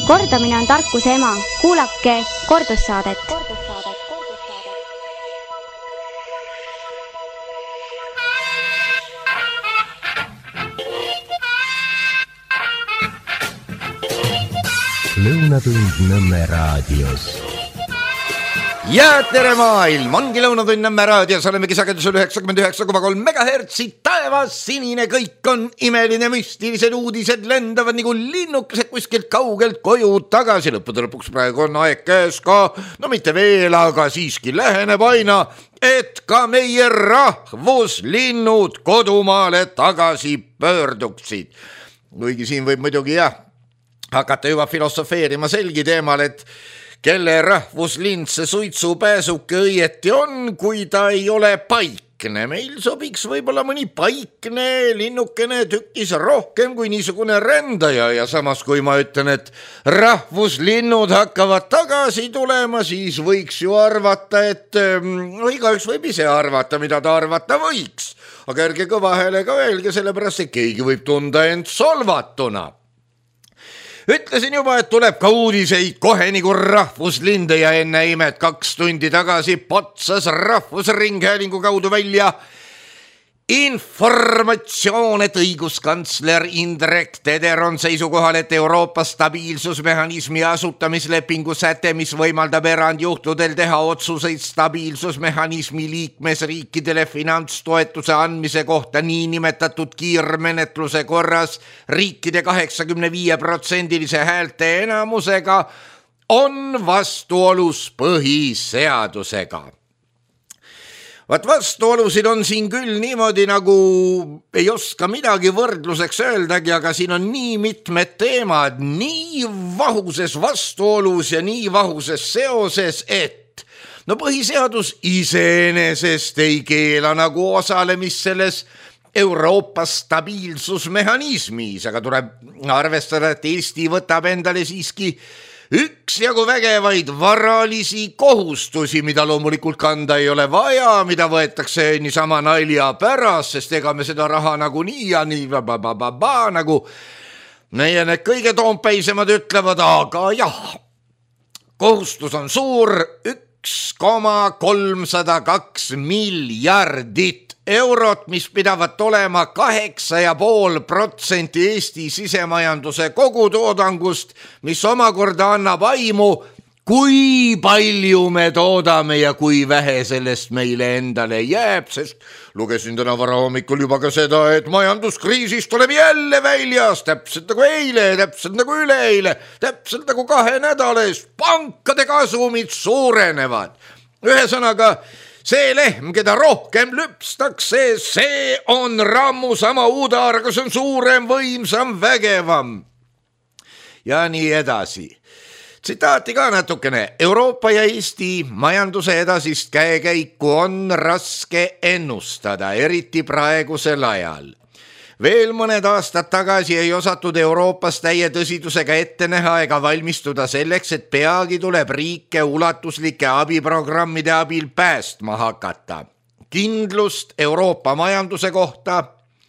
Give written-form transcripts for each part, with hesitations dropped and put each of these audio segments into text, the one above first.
Kordamine on tarkuse ema. Kuulake kordussaadet. Lõunatund Nõmme raadios. Ja tere maailm, ongi Lõunatund Nõmme raadios, olemegi sagedusel 99,3 megahertsi, taevas sinine, kõik on imeline, müstilised uudised lendavad nagu linnukesed kuskilt kaugelt koju tagasi. Lõppude lõpuks praegu on aeg käes ka, no mitte veel, aga siiski läheneb aina, et ka meie rahvuslinnud kodumaale tagasi pöörduksid. Kuigi siin võib muidugi hakata juba filosofeerima selgi teemal, et kelle rahvuslind see suitsupääsuke õieti on, kui ta ei ole paikne. Meil sobiks võib-olla mõni paikne linnukene tükkis rohkem kui niisugune rändaja ja samas kui ma ütlen, et rahvuslinnud hakkavad tagasi tulema, siis võiks ju arvata, et igaüks võib ise arvata, mida ta arvata võiks. Aga ärge kõva häälega öelge, sellepärast, et keegi võib tunda end solvatuna. Ütlesin juba, et tuleb ka uudiseid kohe nagu rahvuslinde ja enne imet 2 tundi tagasi potsas Rahvusringhäälingu kaudu välja informatsioon, et õiguskantsler Indrek Teder on seisukohal, et Euroopa stabiilsusmehhanismi asutamislepingu säte, mis võimaldab erandjuhtudel teha otsuseid stabiilsusmehhanismi liikmesriikidele finantstoetuse andmise kohta niinimetatud kiirmenetluse korras riikide 85% häälte enamusega, on vastuolus põhiseadusega. Vastuolusid on siin küll niimoodi, nagu ei oska midagi võrdluseks öeldagi, aga siin on nii mitmed teemad nii vahuses vastuolus ja nii vahuses seoses, et põhiseadus iseenesest ei keela nagu osalemist selles Euroopa stabiilsusmehhanismis, aga tuleb arvestada, et Eesti võtab endale siiski üksjagu vägevaid varalisi kohustusi, mida loomulikult kanda ei ole vaja, mida võetakse niisama nalja pärast, sest ega me seda raha nagunii ja nii nagu meie need kõige toompeisemad ütlevad, aga jah, kohustus on suur, 1,302 miljardit eurot, mis pidavat olema 8,5% Eesti sisemajanduse kogutoodangust, mis omakorda annab aimu, kui palju me toodame ja kui vähe sellest meile endale jääb, sest lugesin täna varahommikul juba ka seda, et majanduskriisist tuleb jälle väljas, täpselt nagu eile, täpselt nagu üleeile, täpselt nagu 2 nädala eest, pankade kasumid suurenevad. Ühesõnaga, see lehm, keda rohkem lüpstakse, see on rammu sama uudar, aga see on suurem, võimsam, vägevam. Ja nii edasi. Tsitaati ka natukene. Euroopa ja Eesti majanduse edasist käekäiku on raske ennustada, eriti praegusel ajal. Veel mõned aastad tagasi ei osatud Euroopas täie tõsidusega ette näha ega valmistuda selleks, et peagi tuleb riike ulatuslike abiprogrammide abil päästma hakata. Kindlust Euroopa majanduse kohta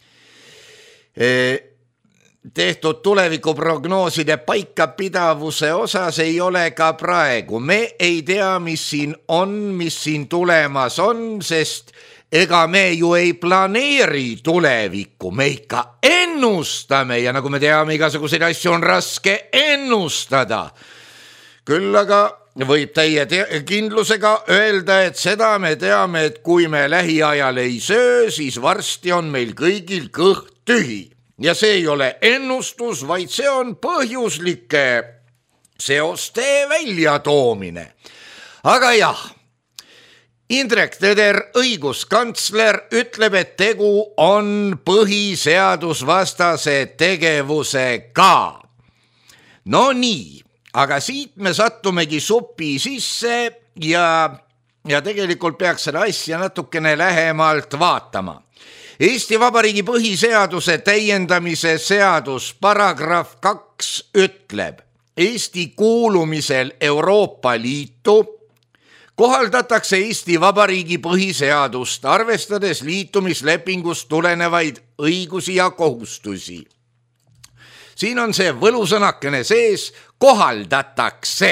tehtud tulevikuprognooside paikapidavuse osas ei ole ka praegu. Me ei tea, mis siin on, mis siin tulemas on, sest ega me ju ei planeeri tulevikku, me ikka ennustame ja nagu me teame, igasuguseid asju on raske ennustada. Küll aga võib täie kindlusega öelda, et seda me teame, et kui me lähiajal ei söö, siis varsti on meil kõigil kõht tühi. Ja see ei ole ennustus, vaid see on põhjuslike seoste väljatoomine. Aga jah, Indrek Teder, õiguskantsler, ütleb, et tegu on põhiseadusvastase tegevusega. No nii, aga siit me sattumegi supi sisse ja tegelikult peaks seda asja natukene lähemalt vaatama. Eesti Vabariigi põhiseaduse täiendamise seadus paragrahv 2 ütleb, Eesti kuulumisel Euroopa Liitu kohaldatakse Eesti Vabariigi põhiseadust, arvestades liitumislepingust tulenevaid õigusi ja kohustusi. siin on see võlusõnakene sees, kohaldatakse,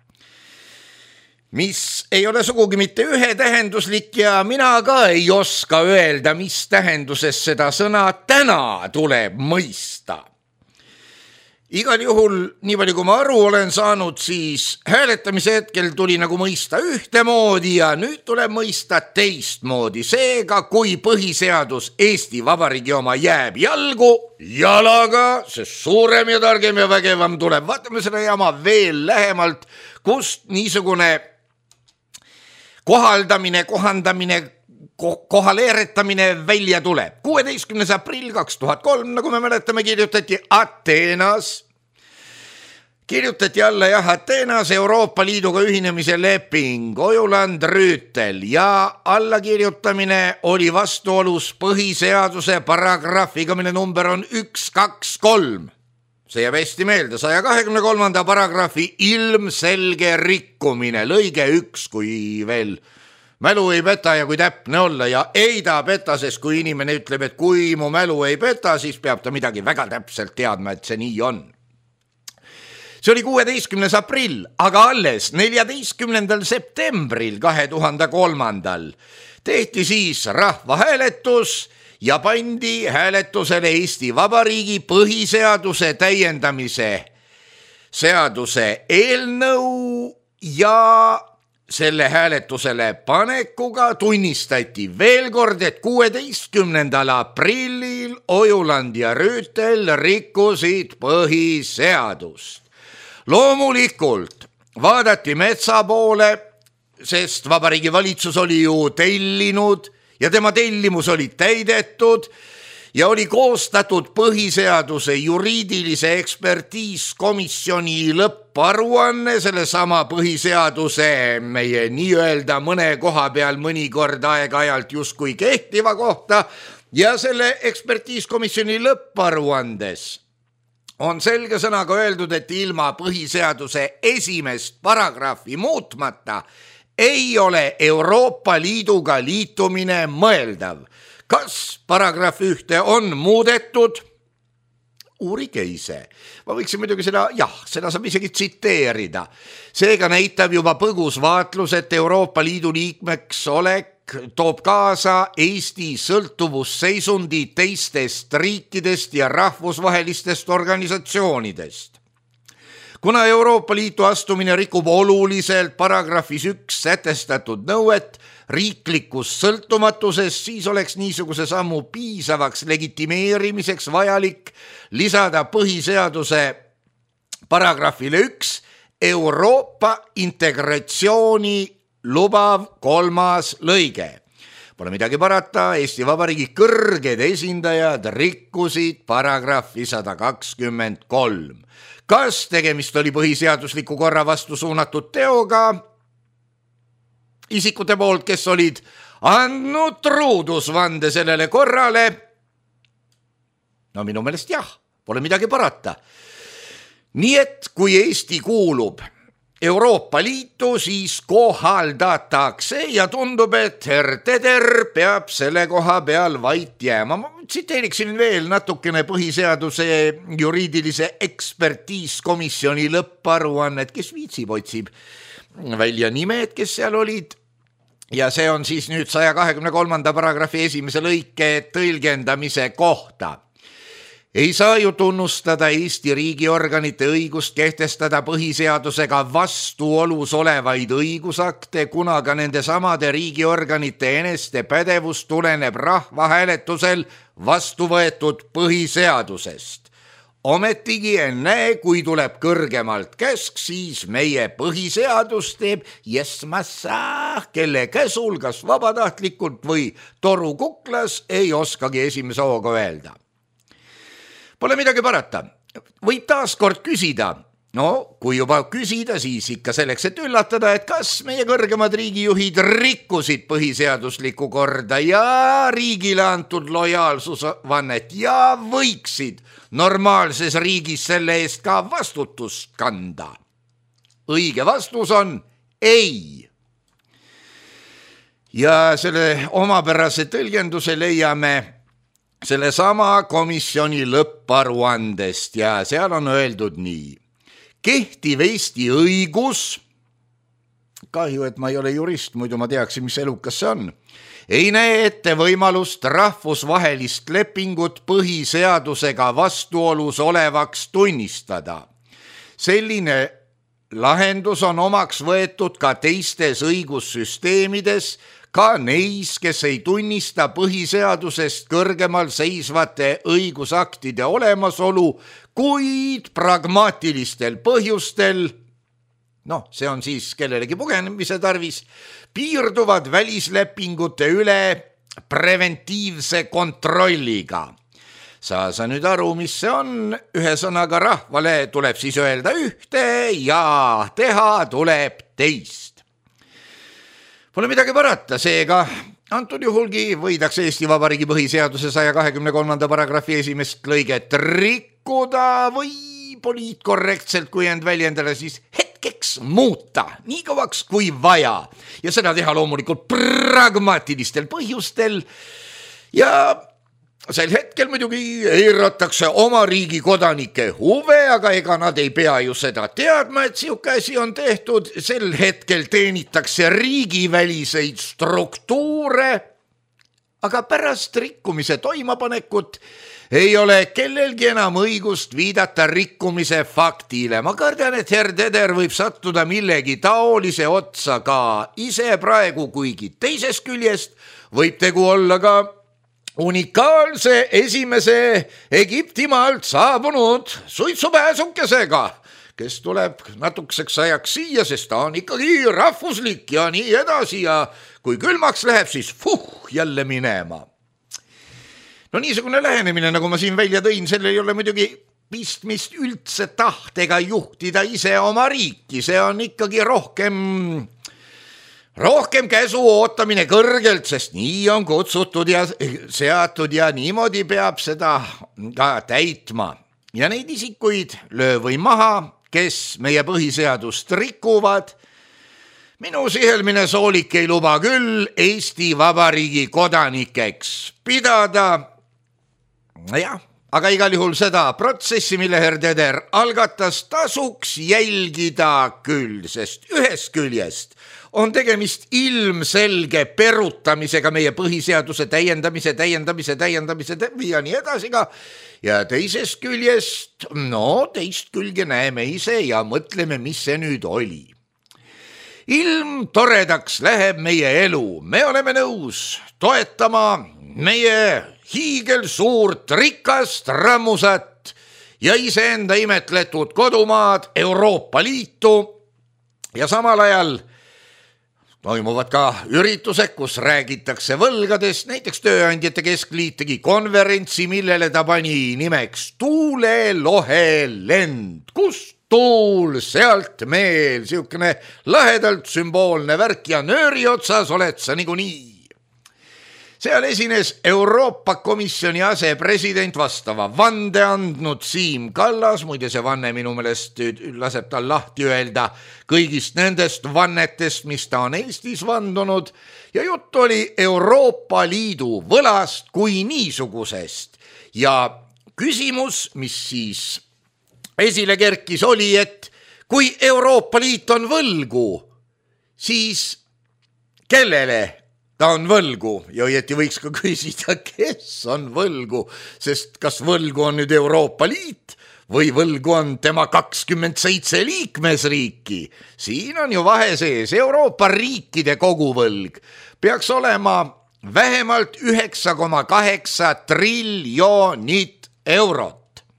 mis ei ole sugugi mitte ühetähenduslik ja mina ka ei oska öelda, mis tähenduses seda sõna täna tuleb mõista. Igal juhul, nii palju kui ma aru olen saanud, siis hääletamise hetkel tuli nagu mõista ühtemoodi ja nüüd tuleb mõista teistmoodi. Seega, kui põhiseadus Eesti Vabariigi oma jääb jalgu jalaga, sest suurem ja targem ja vägevam tuleb. Vaatame seda jama veel lähemalt, kust niisugune kohaldamine, kohandamine, kohaleeretamine välja tuleb. 16. aprill 2003, nagu me mäletame, kirjutati Ateenas. Kirjutati alla Ateenas Euroopa Liiduga ühinemise leping, Ojuland Rüütel ja allakirjutamine oli vastuolus põhiseaduse paragrahviga, mille number on 123. See jääb hästi meelde, 123. paragrahvi ilmselge rikkumine, lõige 1, kui veel mälu ei peta ja kui täpne olla ja ei ta peta, sest kui inimene ütleb, et kui mu mälu ei peta, siis peab ta midagi väga täpselt teadma, et see nii on. See oli 16. aprill, aga alles 14. septembril 2003. tehti siis rahvahääletus ja pandi hääletusele Eesti Vabariigi põhiseaduse täiendamise seaduse eelnõu ja selle hääletusele panekuga tunnistati veel kord, et 16. aprillil Ojuland ja Rüütel rikkusid põhiseadust. Loomulikult vaadati metsa poole, sest Vabariigi Valitsus oli ju tellinud ja tema tellimus oli täidetud ja oli koostatud põhiseaduse juriidilise ekspertiiskomisjoni lõpparuanne selle sama põhiseaduse meie nii-öelda mõne koha peal mõnikord aeg-ajalt justkui kehtiva kohta ja selle ekspertiiskomisjoni lõpparuandes on selge sõnaga öeldud, et ilma põhiseaduse esimest paragrahvi muutmata ei ole Euroopa Liiduga liitumine mõeldav. Kas paragrahv 1 on muudetud? Uurige ise. Ma võiksin muidugi seda saab isegi tsiteerida. Seega näitab juba põgus vaatlus, et Euroopa Liidu liikmeks olek toob kaasa Eesti sõltuvusseisundi teistest riikidest ja rahvusvahelistest organisatsioonidest. Kuna Euroopa Liitu astumine rikub oluliselt paragrahvis 1 sätestatud nõuet riiklikus sõltumatuses, siis oleks niisuguse sammu piisavaks legitimeerimiseks vajalik lisada põhiseaduse paragrahvile 1 Euroopa integratsiooni lubav 3. lõige. Pole midagi parata, Eesti Vabariigi kõrged esindajad rikkusid paragrahvi 123. Kas tegemist oli põhiseadusliku korra vastu suunatud teoga isikute poolt, kes olid andnud truudusvande sellele korrale? No minu meelest pole midagi parata. Nii et kui Eesti kuulub Euroopa Liitu, siis kohaldatakse ja tundub, et Teder peab selle koha peal vait jääma. Ma tsiteeriksin veel natukene põhiseaduse juriidilise ekspertiiskomisjoni lõpparuannet, kes viitsib, otsib välja nimed, kes seal olid. Ja see on siis nüüd 123. paragrahvi 1. lõike tõlgendamise kohta. Ei saa ju tunnustada Eesti riigiorganite õigust kehtestada põhiseadusega vastuolus olevaid õigusakte, kuna ka nende samade riigiorganite eneste pädevus tuleneb rahvahääletusel vastu võetud põhiseadusest. Ometigi ennäe, kui tuleb kõrgemalt käsk, siis meie põhiseadus teeb jesmassa, kelle käsul kas vabatahtlikult või toru kuklas ei oskagi esimese hooga öelda. Pole midagi parata. Võib taas kord küsida. No, kui juba küsida, siis ikka selleks, et üllatada, et kas meie kõrgemad riigijuhid rikkusid põhiseaduslikku korda ja riigile antud lojaalsusvannet ja võiksid normaalses riigis selle eest ka vastutust kanda. Õige vastus on ei. Ja selle omapärase tõlgenduse leiame selle sama komisjoni lõpparuandest ja seal on öeldud nii. Kehtiv Eesti õigus, kahju, et ma ei ole jurist, muidu ma teaksin, mis elukas see on, ei näe ette võimalust rahvusvahelist lepingut põhiseadusega vastuolus olevaks tunnistada. Selline lahendus on omaks võetud ka teistes õigussüsteemides, ka neis, kes ei tunnista põhiseadusest kõrgemal seisvate õigusaktide olemasolu, kuid pragmaatilistel põhjustel, see on siis kellelegi pugenemise tarvis, piirduvad välislepingute üle preventiivse kontrolliga. Sa nüüd aru, mis see on, ühesõnaga rahvale tuleb siis öelda ühte ja teha tuleb teist. Pole midagi parata, seega antud juhulgi võidakse Eesti Vabariigi põhiseaduse 123. paragrahvi esimest lõiget rikkuda või poliitkorrektselt, kui end väljendada, siis hetkeks muuta, nii kauaks kui vaja. Ja seda teha loomulikult pragmaatilistel põhjustel ja sel hetkel muidugi eiratakse oma riigi kodanike huve, aga ega nad ei pea ju seda teadma, et siuke asi on tehtud. Sel hetkel teenitakse riigiväliseid struktuure, aga pärast rikkumise toimapanekut ei ole kellelgi enam õigust viidata rikkumise faktile. Ma kardan, et herr Teder võib sattuda millegi taolise otsa ka ise praegu, kuigi teisest küljest võib tegu olla ka unikaalse esimese Egiptimaalt saabunud suitsupääsukesega, kes tuleb natukeseks ajaks siia, sest ta on ikkagi rahvuslik ja nii edasi ja kui külmaks läheb, siis jälle minema. Niisugune lähenemine, nagu ma siin välja tõin, selle ei ole muidugi pistmist üldse tahtega juhtida ise oma riiki, see on ikkagi rohkem käsu ootamine kõrgelt, sest nii on kutsutud ja seatud ja niimoodi peab seda ka täitma. Ja neid isikuid löö või maha, kes meie põhiseadust rikuvad. Minu sihelmine soolik ei luba küll Eesti Vabariigi kodanikeks pidada. Jah, aga igal juhul seda protsessi, mille herr Teder algatas, tasuks jälgida küll, sest ühest küljest on tegemist ilmselge perutamisega meie põhiseaduse täiendamise ja nii edasi ka. Ja teisest küljest, teist külge näeme ise ja mõtleme, mis see nüüd oli. Ilm toredaks läheb meie elu, me oleme nõus toetama meie hiigelsuurt rikkast rammusat ja iseenda imetletud kodumaad Euroopa Liitu ja samal ajal toimuvad ka üritused, kus räägitakse võlgadest, näiteks Tööandjate Keskliit tegi konverentsi, millele ta pani nimeks Tuulelohelend, kus tuul, sealt meel, siukene lahedalt sümboolne värk ja nööri otsas oled sa niikuinii. Seal esines Euroopa Komisjoni asepresident vastava vande andnud Siim Kallas, muide see vanne minu meelest laseb tal lahti öelda kõigist nendest vannetest, mis ta on Eestis vandunud, ja jutt oli Euroopa Liidu võlast kui niisugusest. Ja küsimus, mis siis esile kerkis, oli, et kui Euroopa Liit on võlgu, siis kellele ta on võlgu ja õieti võiks ka küsida, kes on võlgu, sest kas võlgu on nüüd Euroopa Liit või võlgu on tema 27 liikmesriiki. Siin on ju vahe sees, Euroopa riikide koguvõlg peaks olema vähemalt 9,8 triljonit eurot.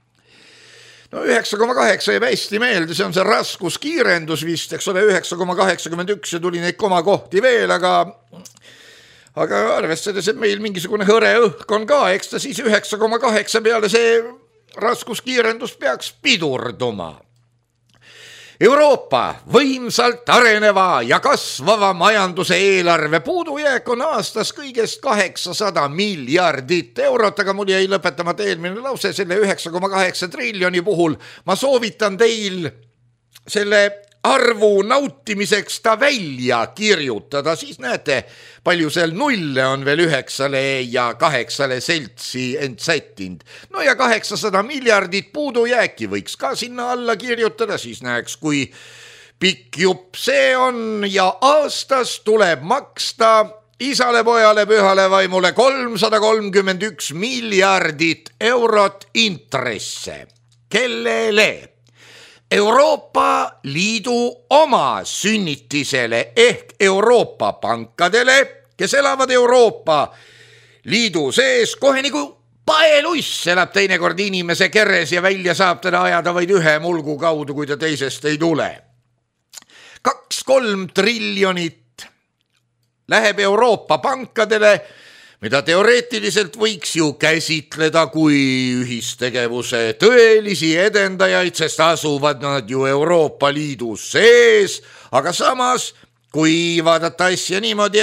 9,8 jääb hästi meelde, see on see raskuskiirendus vist, eks ole, 9,81 ja tuli neid komakohti veel, aga arvestades, et meil mingisugune hõre õhk on ka, eks ta siis 9,8 peale see raskuskiirendus peaks pidurduma. Euroopa võimsalt areneva ja kasvava majanduse eelarve puudujääk on aastas kõigest 800 miljardit eurot, aga mul jäi lõpetamata eelmine lause selle 9,8 triljoni puhul. Ma soovitan teil selle arvu nautimiseks ta välja kirjutada, siis näete, palju seal nulle on veel 9 ja 8 seltsi end sättinud. No ja 800 miljardit puudujääki võiks ka sinna alla kirjutada, siis näeks, kui pikk jupp see on ja aastas tuleb maksta isale, pojale, pühale vaimule 331 miljardit eurot intresse. Kellele? Euroopa Liidu oma sünnitisele ehk Euroopa pankadele, kes elavad Euroopa Liidu sees, kohe nagu paeluss elab teinekord inimese keres ja välja saab teda ajada vaid ühe mulgu kaudu, kui ta teisest ei tule. 2-3 triljonit läheb Euroopa pankadele, mida teoreetiliselt võiks ju käsitleda kui ühistegevuse tõelisi edendajaid, sest asuvad nad ju Euroopa Liidu sees, aga samas, kui vaadata asja niimoodi,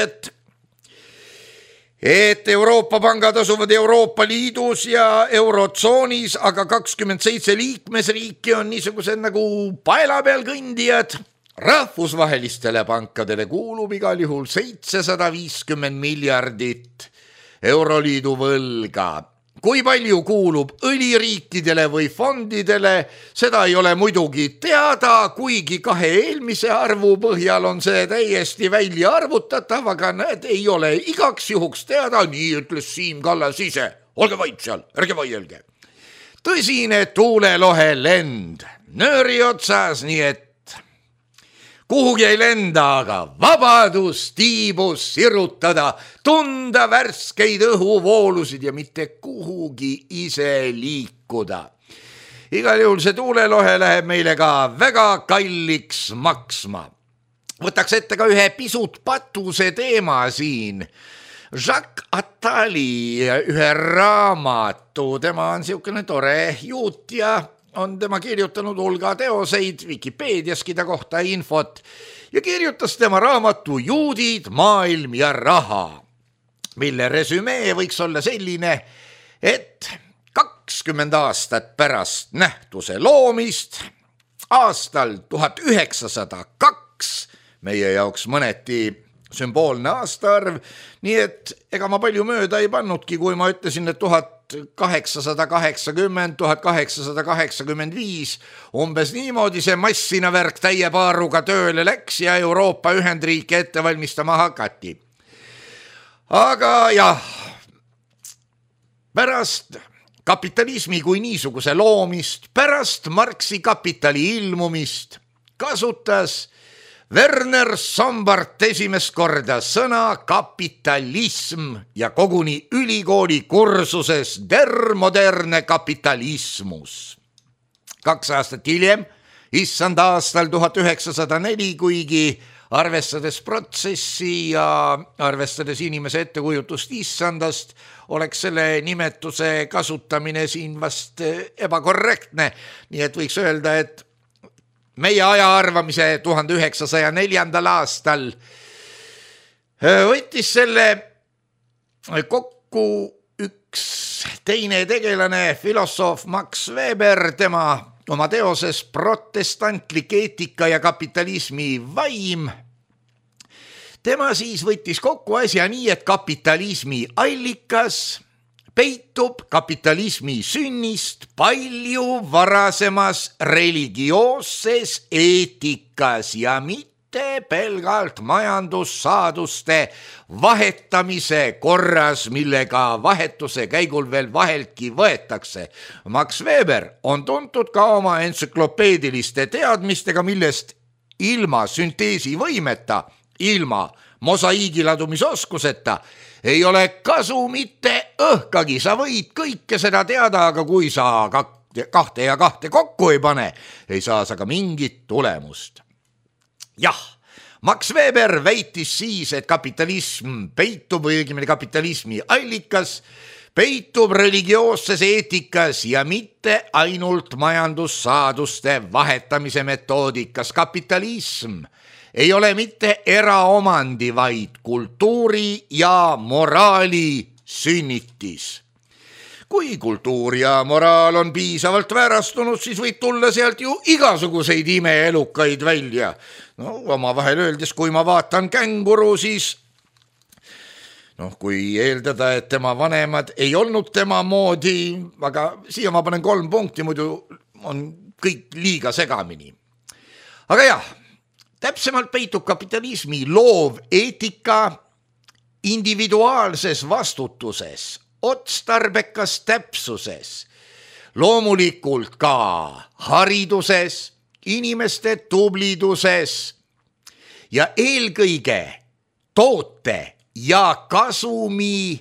et Euroopa pangad asuvad Euroopa Liidus ja Eurotsoonis, aga 27 liikmesriiki on niisugused nagu paela peal kõndijad, rahvusvahelistele pankadele kuulub igal juhul 750 miljardit Euroliidu võlga. Kui palju kuulub õliriikidele või fondidele, seda ei ole muidugi teada, kuigi 2 eelmise arvu põhjal on see täiesti välja arvutatav, aga näed, ei ole igaks juhuks teada, nii ütles Siim Kallas ise. Olge vait seal, ärge vaielge. Tõsine tuulelohe lend, nööri otsas, nii et kuhugi ei lenda, aga vabadus tiibus sirutada, tunda värskeid õhuvoolusid ja mitte kuhugi ise liikuda. Igal juhul see tuulelohe läheb meile ka väga kalliks maksma. Võtaks ette ka ühe pisut patuse teema siin. Jacques Attali ühe raamatu, tema on siukene tore juut ja on tema kirjutanud hulga teoseid, Vikipeediaski ta kohta infot ja kirjutas tema raamatu Juudid, maailm ja raha, mille resümee võiks olla selline, et 20 aastat pärast nähtuse loomist, aastal 1902, meie jaoks mõneti sümboolne aastaarv, nii et ega ma palju mööda ei pannudki, kui ma ütlesin, et 1880, 1885, umbes niimoodi see massina värk täie paaruga tööle läks ja Euroopa Ühendriike ette valmistama hakati. Aga jah, pärast kapitalismi kui niisuguse loomist, pärast Marxi Kapitali ilmumist kasutas Werner Sombart esimest korda sõna kapitalism ja koguni ülikooli kursuses Der moderne kapitalismus. 2 aastat hiljem, issand aastal 1904, kuigi arvestades protsessi ja arvestades inimese ettekujutust issandast, oleks selle nimetuse kasutamine siin vast ebakorrektne, nii et võiks öelda, et meie aja arvamise 1904. aastal võttis selle kokku üks teine tegelane, filosoof Max Weber, tema oma teoses Protestantlik eetika ja kapitalismi vaim. Tema siis võttis kokku asja nii, et kapitalismi allikas peitub kapitalismi sünnist palju varasemas religioosses eetikas ja mitte pelgalt majandussaaduste vahetamise korras, millega vahetuse käigul veel vaheltki võetakse. Max Weber on tuntud ka oma entsüklopeediliste teadmistega, millest ilma sünteesivõimeta, ilma mosaiigiladumisoskuseta ei ole kasu mitte õhkagi, sa võid kõike seda teada, aga kui sa 2 ja 2 kokku ei pane, ei saa sa ka mingit tulemust. Jah, Max Weber väitis siis, et kapitalism peitub, või õigemini kapitalismi allikas peitub religioosses eetikas ja mitte ainult majandussaaduste vahetamise metoodikas. Kapitalism ei ole mitte eraomandi, vaid kultuuri ja moraali sünnitis. kui kultuur ja moraal on piisavalt väärastunud, siis võib tulla sealt ju igasuguseid imeelukaid välja. No omavahel öeldes, kui ma vaatan känguru, siis kui eeldada, et tema vanemad ei olnud tema moodi, aga siia ma panen 3 punkti, muidu on kõik liiga segamini. Aga jah, täpsemalt peitub kapitalismi loov eetika individuaalses vastutuses, otstarbekas täpsuses, loomulikult ka hariduses, inimeste tubliduses ja eelkõige toote ja kasumi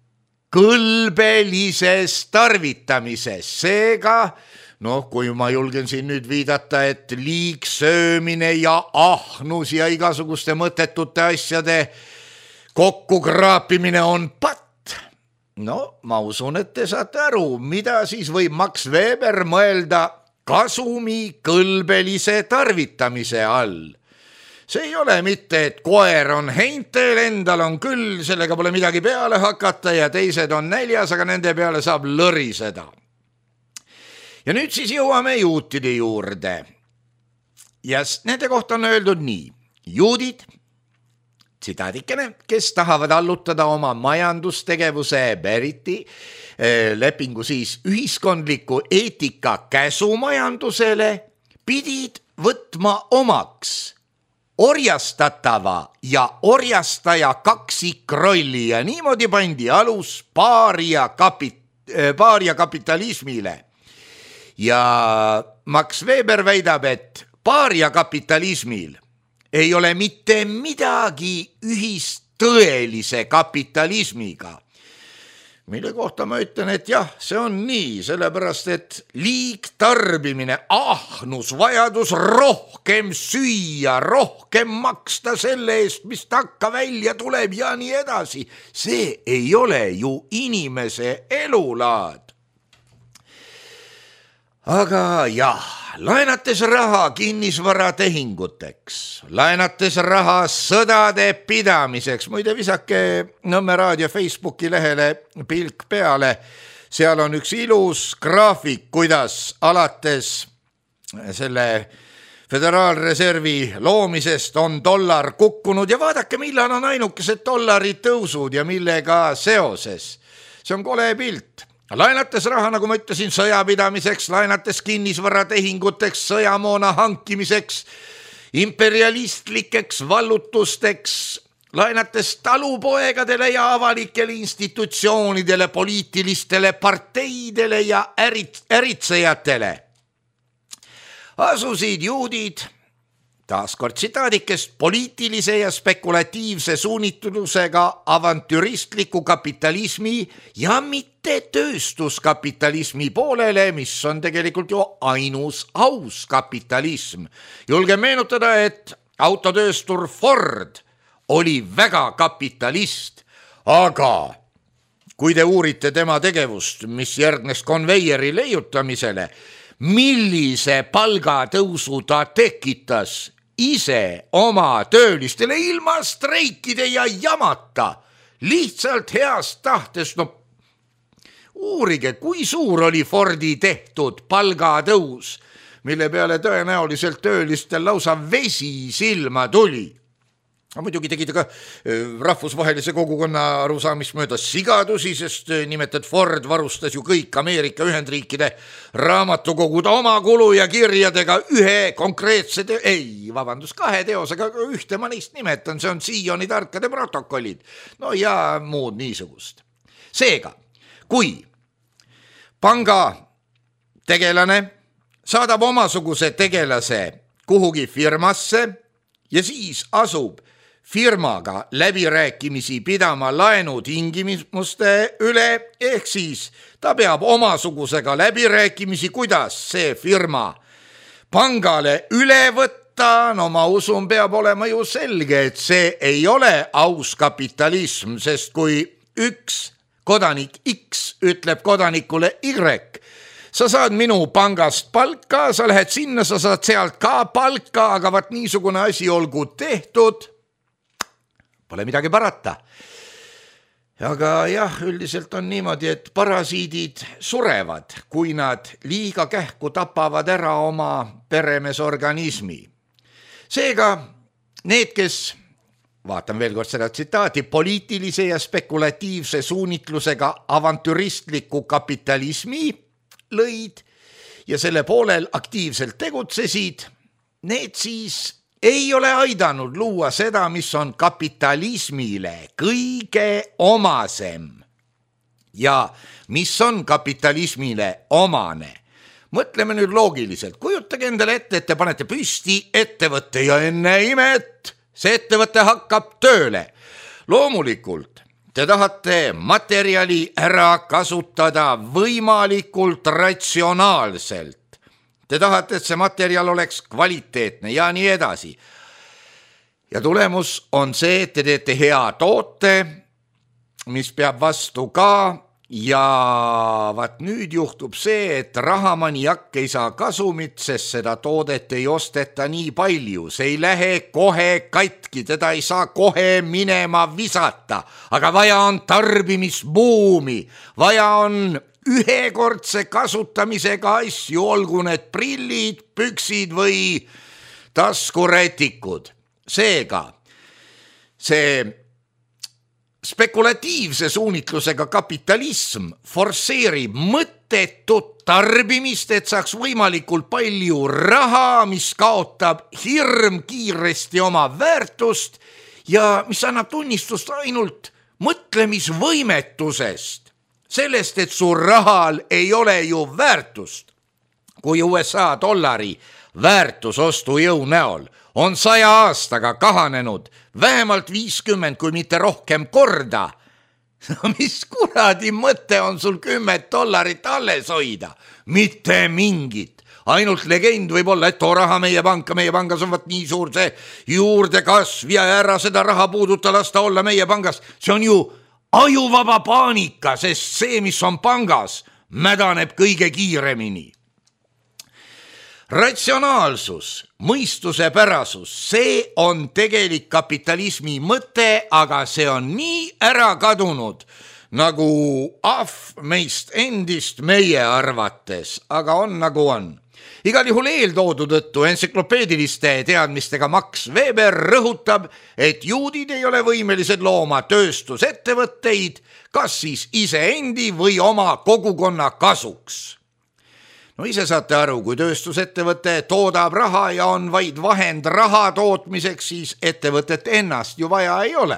kõlbelises tarvitamises. Seega, kui ma julgen siin nüüd viidata, et liigsöömine ja ahnus ja igasuguste mõttetute asjade kokkukraapimine on patt. Ma usun, et te saate aru, mida siis võib Max Weber mõelda kasumi kõlbelise tarvitamise all. See ei ole mitte, et koer on heintel, endal on küll, sellega pole midagi peale hakata ja teised on näljas, aga nende peale saab lõriseda. Ja nüüd siis jõuame juutide juurde. Ja nende kohta on öeldud nii. Juudid, tsitaadikene, kes tahavad allutada oma majandustegevuse beriti lepingu siis ühiskondliku eetika käsumajandusele, pidid võtma omaks orjastatava ja orjastaja kaksikrolli ja niimoodi pandi alus paaria kapitalismile. Ja Max Weber väidab, et paaria kapitalismil ei ole mitte midagi ühist tõelise kapitalismiga. Mille kohta ma ütlen, et jah, see on nii, sellepärast, et liigtarbimine, ahnus, vajadus rohkem süüa, rohkem maksta selle eest, mis takka välja tuleb ja nii edasi. See ei ole ju inimese elulaad. Aga jah, laenates raha kinnisvaratehinguteks, laenates raha sõdade pidamiseks, muide visake Nõmme Raadio Facebooki lehele pilk peale, seal on üks ilus graafik, kuidas alates selle Föderaalreservi loomisest on dollar kukkunud ja vaadake, millal on ainukesed dollari tõusud ja millega seoses. See on kole pilt. Laenates raha, nagu ma ütlesin, sõjapidamiseks, laenates kinnisvaratehinguteks, sõjamoona hankimiseks, imperialistlikeks vallutusteks, laenates talupoegadele ja avalikele institutsioonidele, poliitilistele parteidele ja äritsejatele. Asusid juudid, taaskord tsitaadikest, poliitilise ja spekulatiivse suunitlusega avantüristliku kapitalismi ja mitte tööstuskapitalismi poolele, mis on tegelikult ju ainus aus kapitalism. Julgen meenutada, et autotööstur Ford oli väga kapitalist, aga kui te uurite tema tegevust, mis järgnes konveieri leiutamisele, millise palgatõusu ta tekitas ise oma töölistele ilma streikide ja jamata, lihtsalt heast tahtest, uurige, kui suur oli Fordi tehtud palgatõus, mille peale tõenäoliselt töölistel lausa vesi silma tuli. Muidugi tegid ka rahvusvahelise kogukonna arusaamist mööda sigadusi, sest nimetat Ford varustas ju kõik Ameerika Ühendriikide raamatukogud oma kulu ja kirjadega kahe teosega, ühte ma neist nimetan, see on Sioni tarkade protokollid. No ja muud niisugust. Seega, kui panga tegelane saadab omasuguse tegelase kuhugi firmasse ja siis asub firmaga läbirääkimisi pidama laenu tingimuste üle, ehk siis ta peab omasugusega läbirääkimisi, kuidas see firma pangale üle võtta. No ma usun, peab olema ju selge, et see ei ole aus kapitalism, sest kui üks kodanik X ütleb kodanikule Y, sa saad minu pangast palka, sa lähed sinna, sa saad sealt ka palka, aga vaat niisugune asi olgu tehtud, pole midagi parata. Aga jah, üldiselt on niimoodi, et parasiidid surevad, kui nad liiga kähku tapavad ära oma peremesorganismi. Seega need, kes, vaatan veel kord seda tsitaati, poliitilise ja spekulatiivse suunitlusega avantüristliku kapitalismi lõid ja selle poolel aktiivselt tegutsesid, need siis ei ole aidanud luua seda, mis on kapitalismile kõige omasem. Ja mis on kapitalismile omane? Mõtleme nüüd loogiliselt. Kujutage endale ette, et te panete püsti ettevõtte ja enne imet see ettevõte hakkab tööle. Loomulikult te tahate materjali ära kasutada võimalikult ratsionaalselt. Te tahate, et see materjal oleks kvaliteetne ja nii edasi. Ja tulemus on see, et te teete hea toote, mis peab vastu ka ja vaat nüüd juhtub see, et rahamaniak ei saa kasumit, sest seda toodet ei osteta nii palju. See ei lähe kohe katki, teda ei saa kohe minema visata, aga vaja on tarbimisbuumi, vaja on ühekordse kasutamisega asju, olgu need prillid, püksid või taskurätikud. Seega, see spekulatiivse suunitlusega kapitalism forsseerib mõttetut tarbimist, et saaks võimalikult palju raha, mis kaotab hirmkiiresti oma väärtust ja mis annab tunnistust ainult mõtlemisvõimetusest. Sellest, et su rahal ei ole ju väärtust. Kui USA dollari väärtusostujõu näol on 100 aastaga kahanenud vähemalt 50, kui mitte rohkem korda, mis kuradi mõte on sul $10 alles hoida? Mitte mingit. Ainult legend võib olla, et too raha meie pangas on vaat nii suur see juurdekasv ja ära seda raha puuduta, lasta olla meie pangas. See on ju ajuvaba paanika, sest see, mis on pangas, mädaneb kõige kiiremini. Ratsionaalsus, mõistusepärasus, see on tegelik kapitalismi mõte, aga see on nii ära kadunud, nagu ahv meist endist meie arvates, aga on nagu on. Igal juhul eeltoodu tõttu entsüklopeediliste teadmistega Max Weber rõhutab, et juudid ei ole võimelised looma tööstusettevõtteid, kas siis iseendi või oma kogukonna kasuks. No ise saate aru, kui tööstusettevõte toodab raha ja on vaid vahend raha tootmiseks, siis ettevõtet ennast ju vaja ei ole.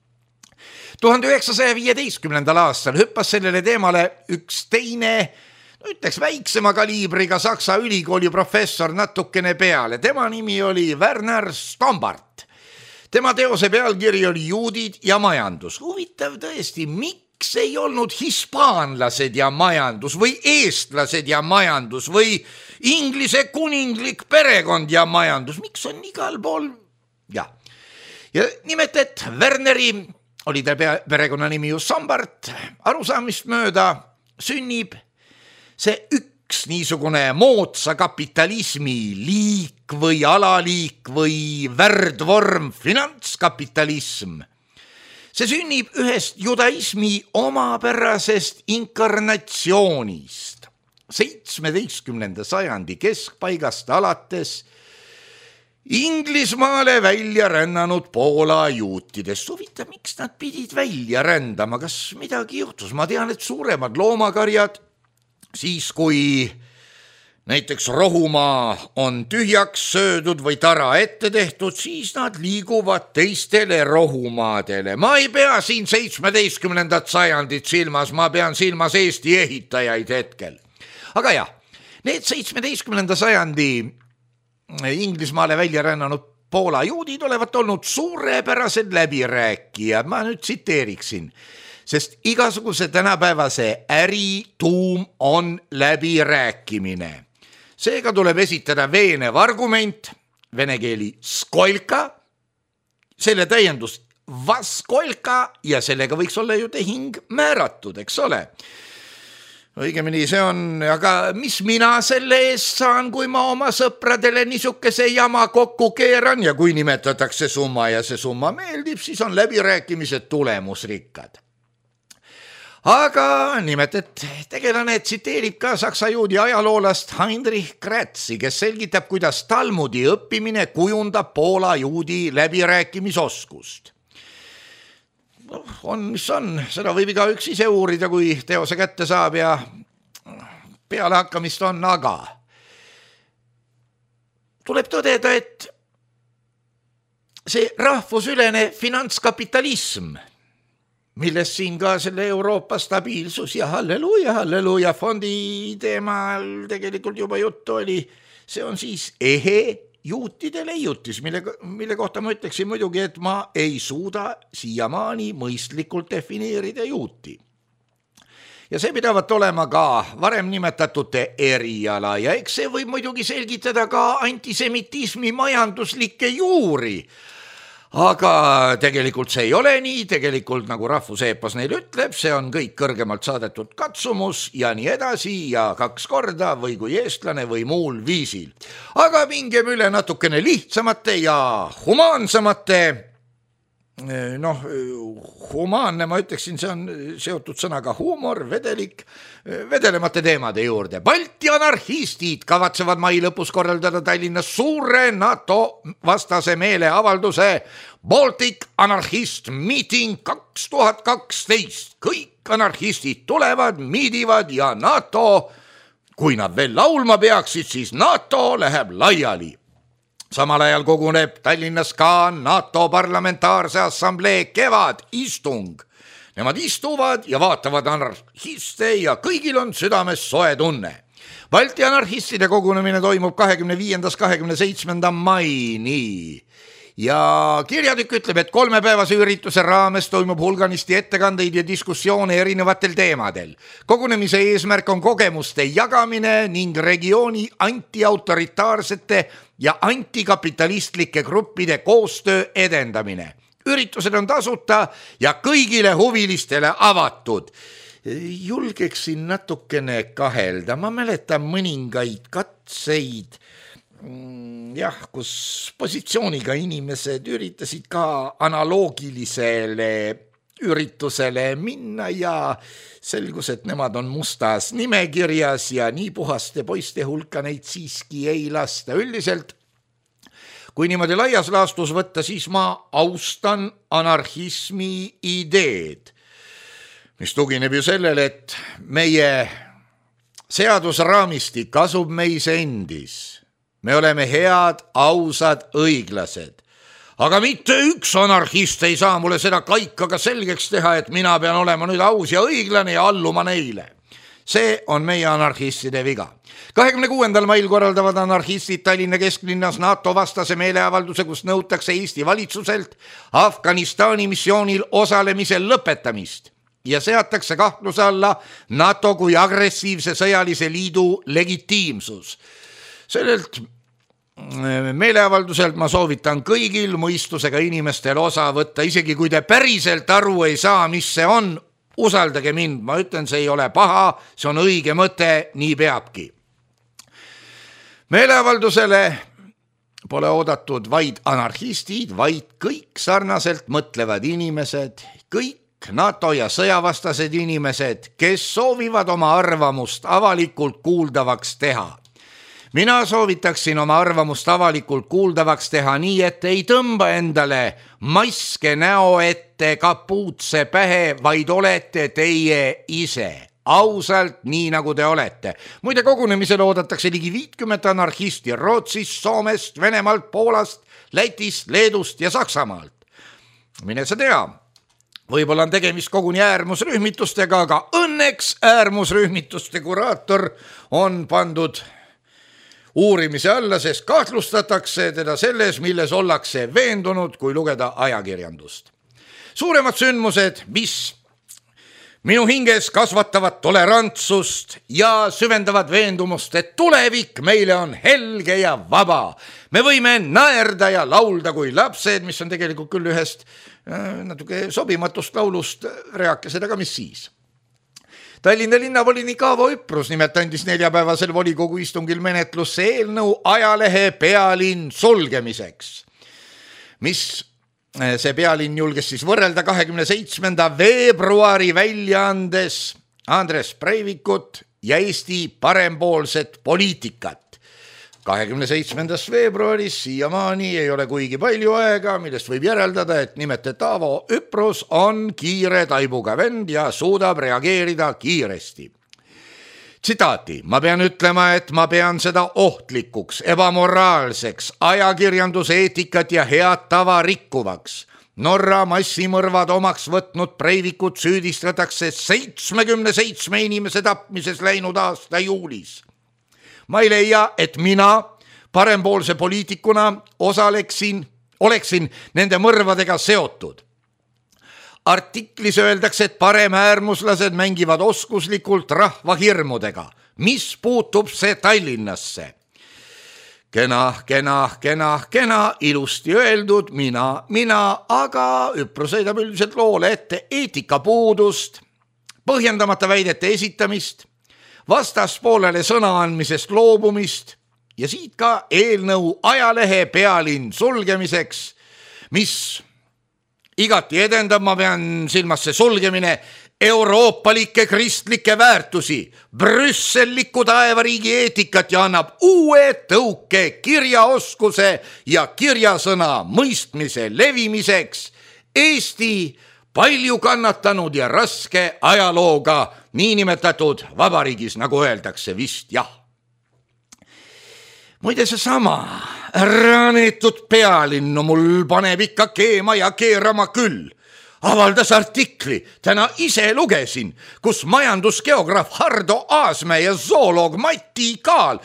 1915. aastal hüppas sellele teemale üks teine, ütleks väiksema kaliibriga Saksa ülikooli professor natukene peale. Tema nimi oli Werner Stombart. Tema teose pealkiri oli Juudid ja majandus. Huvitav tõesti, miks ei olnud hispaanlased ja majandus või eestlased ja majandus või Inglise kuninglik perekond ja majandus? Miks on igal pool? Ja nimelt, et Werneri, oli ta perekonnanimi ju Stombart, arusaamist mööda sünnib see üks niisugune moodsa kapitalismi liik või alaliik või värdvorm, finantskapitalism. See sünnib ühest judaismi omapärasest inkarnatsioonist. 17. sajandi keskpaigast alates Inglismaale välja rännanud Poola juutidest. Huvitav, miks nad pidid välja rändama? Kas midagi juhtus? Ma tean, et suuremad loomakarjad siis, kui näiteks rohumaa on tühjaks söödud või tara ette tehtud, siis nad liiguvad teistele rohumaadele. Ma ei pea siin 17. sajandit silmas, ma pean silmas Eesti ehitajaid hetkel. Aga jah, need 17. sajandi Inglismaale välja rännanud Poola juudid olevat olnud suurepärased läbirääkijad. Ma nüüd tsiteeriksin. Sest igasuguse tänapäevase äri tuum on läbirääkimine. Seega tuleb esitada veenev argument, vene keeli skolka, selle täiendus vaskolka ja sellega võiks olla ju tehing määratud, eks ole. Õigemini see on, aga mis mina selle eest saan, kui ma oma sõpradele niisuguse jama kokku keeran ja kui nimetatakse summa ja see summa meeldib, siis on läbirääkimised tulemusrikkad. Aga nimelt, et tegelane tsiteerib ka saksa juudi ajaloolast Heinrich Kratzi, kes selgitab, kuidas Talmudi õppimine kujundab Poola juudi läbirääkimisoskust. On, mis on, seda võib igaüks ise uurida, kui teose kätte saab ja peale hakkamist on, aga tuleb tõdeda, et see rahvusülene finantskapitalism, millest siin ka selle Euroopa stabiilsus ja halleluuja fondi teemal tegelikult juba juttu oli, see on siis ehe juutide leiutis, mille kohta ma ütleksin muidugi, et ma ei suuda siiamaani mõistlikult defineerida juuti. Ja see pidavat olema ka varem nimetatute eriala ja eks see võib muidugi selgitada ka antisemitismi majanduslikke juuri. Aga tegelikult see ei ole nii, tegelikult nagu rahvuseepos neil ütleb, see on kõik kõrgemalt saadetud katsumus ja nii edasi ja 2 korda või kui eestlane või muul viisil. Aga mingem üle natukene lihtsamate ja humaansemate, humaanne, ma ütleksin, see on seotud sõnaga huumor, vedelemate teemade juurde. Balti anarhistid kavatsevad mai lõpus korraldada Tallinnas suure NATO vastase meeleavalduse Baltic Anarchist Meeting 2012. Kõik anarhistid tulevad, miidivad ja NATO, kui nad veel laulma peaksid, siis NATO läheb laiali. Samal ajal koguneb Tallinnas ka NATO Parlamentaarse Assamblee kevadistung. Nemad istuvad ja vaatavad anarhiste ja kõigil on südames soe tunne. Balti anarhistide kogunemine toimub 25.–27. maini. Ja kirjatükk ütleb, et 3-päevase ürituse raames toimub hulganisti ettekandeid ja diskussioone erinevatel teemadel. Kogunemise eesmärk on kogemuste jagamine ning regiooni antiautoritaarsete ja antikapitalistlike gruppide koostöö edendamine. Üritused on tasuta ja kõigile huvilistele avatud. Julgeksin natukene kahelda, ma mäletan mõningaid katseid, kus positsiooniga inimesed üritasid ka analoogilisele üritusele minna ja selgus, et nemad on mustas nimekirjas ja nii puhaste poiste hulka neid siiski ei lasta. Üldiselt, kui niimoodi laias laastus võtta, siis ma austan anarhismi ideed, mis tugineb ju sellele, et meie seadusraamistik asub meis endis. Me oleme head, ausad, õiglased. Aga mitte üks anarhist ei saa mulle seda kaikaga selgeks teha, et mina pean olema nüüd aus ja õiglane ja alluma neile. See on meie anarhistide viga. 26. mail korraldavad anarhistid Tallinna kesklinnas NATO vastase meeleavalduse, kus nõutakse Eesti valitsuselt Afganistani missioonil osalemise lõpetamist ja seatakse kahtluse alla NATO kui agressiivse sõjalise liidu legitiimsus. Sellelt meeleavalduselt ma soovitan kõigil mõistusega inimestel osa võtta, isegi kui te päriselt aru ei saa, mis see on, usaldage mind, ma ütlen, see ei ole paha, see on õige mõte, nii peabki. Meeleavaldusele pole oodatud vaid anarhistid, vaid kõik sarnaselt mõtlevad inimesed, kõik NATO ja sõjavastased inimesed, kes soovivad oma arvamust avalikult kuuldavaks teha. Mina soovitaksin oma arvamust avalikult kuuldavaks teha nii, et ei tõmba endale maske näo ette, kapuutse pähe, vaid olete teie ise. Ausalt, nii nagu te olete. Muide, kogunemisel oodatakse ligi 50 anarhisti Rootsist, Soomest, Venemaalt, Poolast, Lätist, Leedust ja Saksamaalt. Mine sa tea, võib-olla on tegemist koguni äärmusrühmitustega, aga õnneks äärmusrühmituste kuraator on pandud uurimise alla, sest kahtlustatakse teda selles, milles ollakse veendunud, kui lugeda ajakirjandust. Suuremad sündmused, mis minu hinges kasvatavad tolerantsust ja süvendavad veendumust, et tulevik meile on helge ja vaba. Me võime naerda ja laulda kui lapsed, mis on tegelikult küll ühest natuke sobimatust laulust reakesed, aga mis siis? Tallinna linnavolinik Aavo Üprus nimelt andis 4-päevasel volikogu istungil menetlusse eelnõu ajalehe Pealinn sulgemiseks, mis see pealinn julges siis võrrelda 27. veebruari väljaandes Andres Breivikut ja Eesti parempoolset poliitikat. 27. veebruaris siiamaani ei ole kuigi palju aega, millest võib järeldada, et nimetatud Taavo Üprus on kiire taibuga vend ja suudab reageerida kiiresti. Tsitaati, ma pean ütlema, et ma pean seda ohtlikuks, ebamoraalseks, ajakirjanduse eetikat ja head tava rikkuvaks. Norra massimõrvad omaks võtnud Breivikut süüdistatakse 77 inimese tapmises läinud aasta juulis. Ma ei leia, et mina parempoolse poliitikuna oleksin nende mõrvadega seotud. Artiklis öeldakse, et paremäärmuslased mängivad oskuslikult rahva hirmudega. Mis puutub see Tallinnasse? Kena, ilusti öeldud, mina, aga Üprus sõidab üldiselt loole ette eetikapuudust, põhjendamata väidete esitamist, vastaspoolele sõna andmisest loobumist ja siit ka eelnõu ajalehe Pealinn sulgemiseks, mis igati edendab, ma pean silmas see sulgemine, euroopalikke kristlikke väärtusi, brüssellikku taevariigi eetikat ja annab uue tõuke kirjaoskuse ja kirjasõna mõistmise levimiseks Eesti palju kannatanud ja raske ajalooga niinimetatud vabariigis, nagu öeldakse vist jah. Muide seesama ranetud Pealinn, no mul paneb ikka keema ja keerama küll. Avaldas artikli, täna ise lugesin, kus majandusgeograaf Hardo Aasmäe ja zooloog Mati Kaal,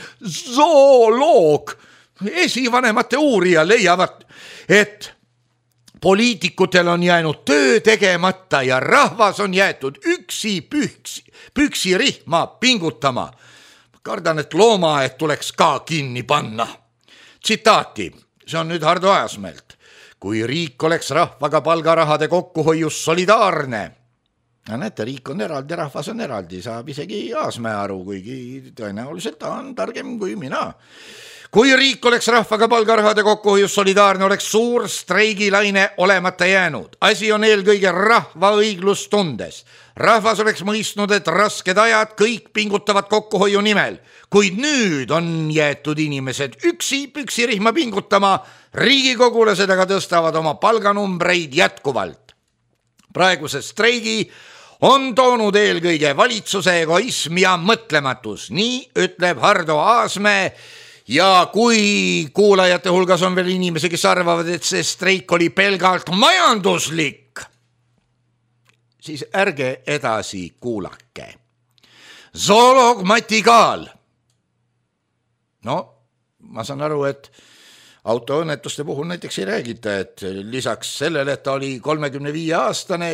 esivanemate uurija leiavad, et poliitikutel on jäänud töö tegemata ja rahvas on jäetud üksi püksirihma pingutama. Kardan, et loomaaed tuleks ka kinni panna. Tsitaati, see on nüüd Hardo Aasmäelt. Kui riik oleks rahvaga palgarahade kokkuhoius solidaarne. Näete, riik on eraldi, rahvas on eraldi, saab isegi Aasmäe aru, kuigi tõenäoliselt ta on targem kui mina. Kui riik oleks rahvaga palgarahade kokkuhoius solidaarne, oleks suur streigilaine olemata jäänud. Asi on eelkõige rahva õiglustundes. Rahvas oleks mõistnud, et rasked ajad kõik pingutavad kokkuhoiu nimel. Kuid nüüd on jäetud inimesed üksi püksirihma pingutama, riigikogulased aga tõstavad oma palganumbreid jätkuvalt. Praeguse streigi on toonud eelkõige valitsuse egoism ja mõtlematus, nii ütleb Hardo Aasmäe. Ja kui kuulajate hulgas on veel inimesi, kes arvavad, et see streik oli pelgalt majanduslik, siis ärge edasi kuulake. Zooloog Mati Kaal. No, ma saan aru, et autoõnnetuste puhul näiteks ei räägita, et lisaks sellele, et ta oli 35-aastane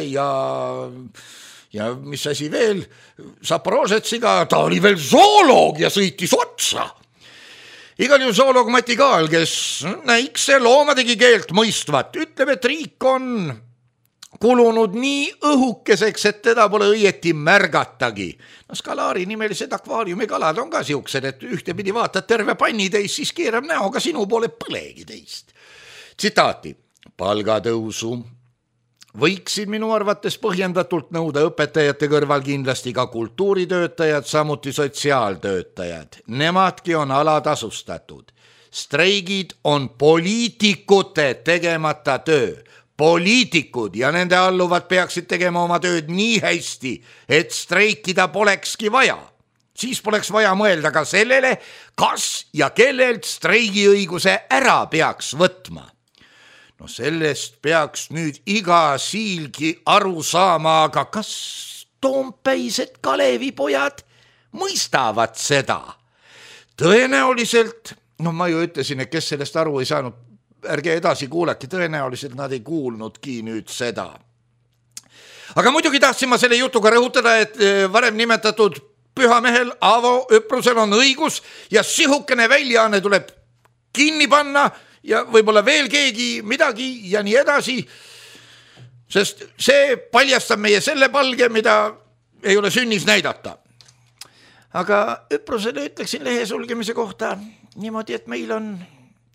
ja mis asi veel, Zaporožetsiga, ta oli veel zooloog ja sõitis otsa. Igal juhul zooloog Mati Kaal, kes näikse loomadegi keelt mõistvat, ütleb, et riik on kulunud nii õhukeseks, et teda pole õieti märgatagi. No Skalaari nimelised akvaariumi kalad on ka siuksed, et ühtepidi vaatad terve panni teist, siis keerab näoga sinu poole põlegi teist. Tsitaati, palgatõusu võiksid minu arvates põhjendatult nõuda õpetajate kõrval kindlasti ka kultuuritöötajad, samuti sotsiaaltöötajad. Nemadki on alatasustatud. Streigid on poliitikute tegemata töö. Poliitikud ja nende alluvad peaksid tegema oma tööd nii hästi, et streikida polekski vaja. Siis poleks vaja mõelda ka sellele, kas ja kellelt streigiõiguse ära peaks võtma. No sellest peaks nüüd iga siilgi aru saama, aga kas toompeised Kalevipojad mõistavad seda? Tõenäoliselt, no ma ju ütlesin, et kes sellest aru ei saanud, ärge edasi kuulake, tõenäoliselt nad ei kuulnudki nüüd seda. Aga muidugi tahtsin ma selle jutuga rõhutada, et varem nimetatud pühamehel Aavo Üprusel on õigus ja sihukene väljaanne tuleb kinni panna ja võib-olla veel keegi midagi ja nii edasi, sest see paljastab meie selle palge, mida ei ole sünnis näidata. Aga Üprusele ütleksin lehe sulgemise kohta niimoodi, et meil on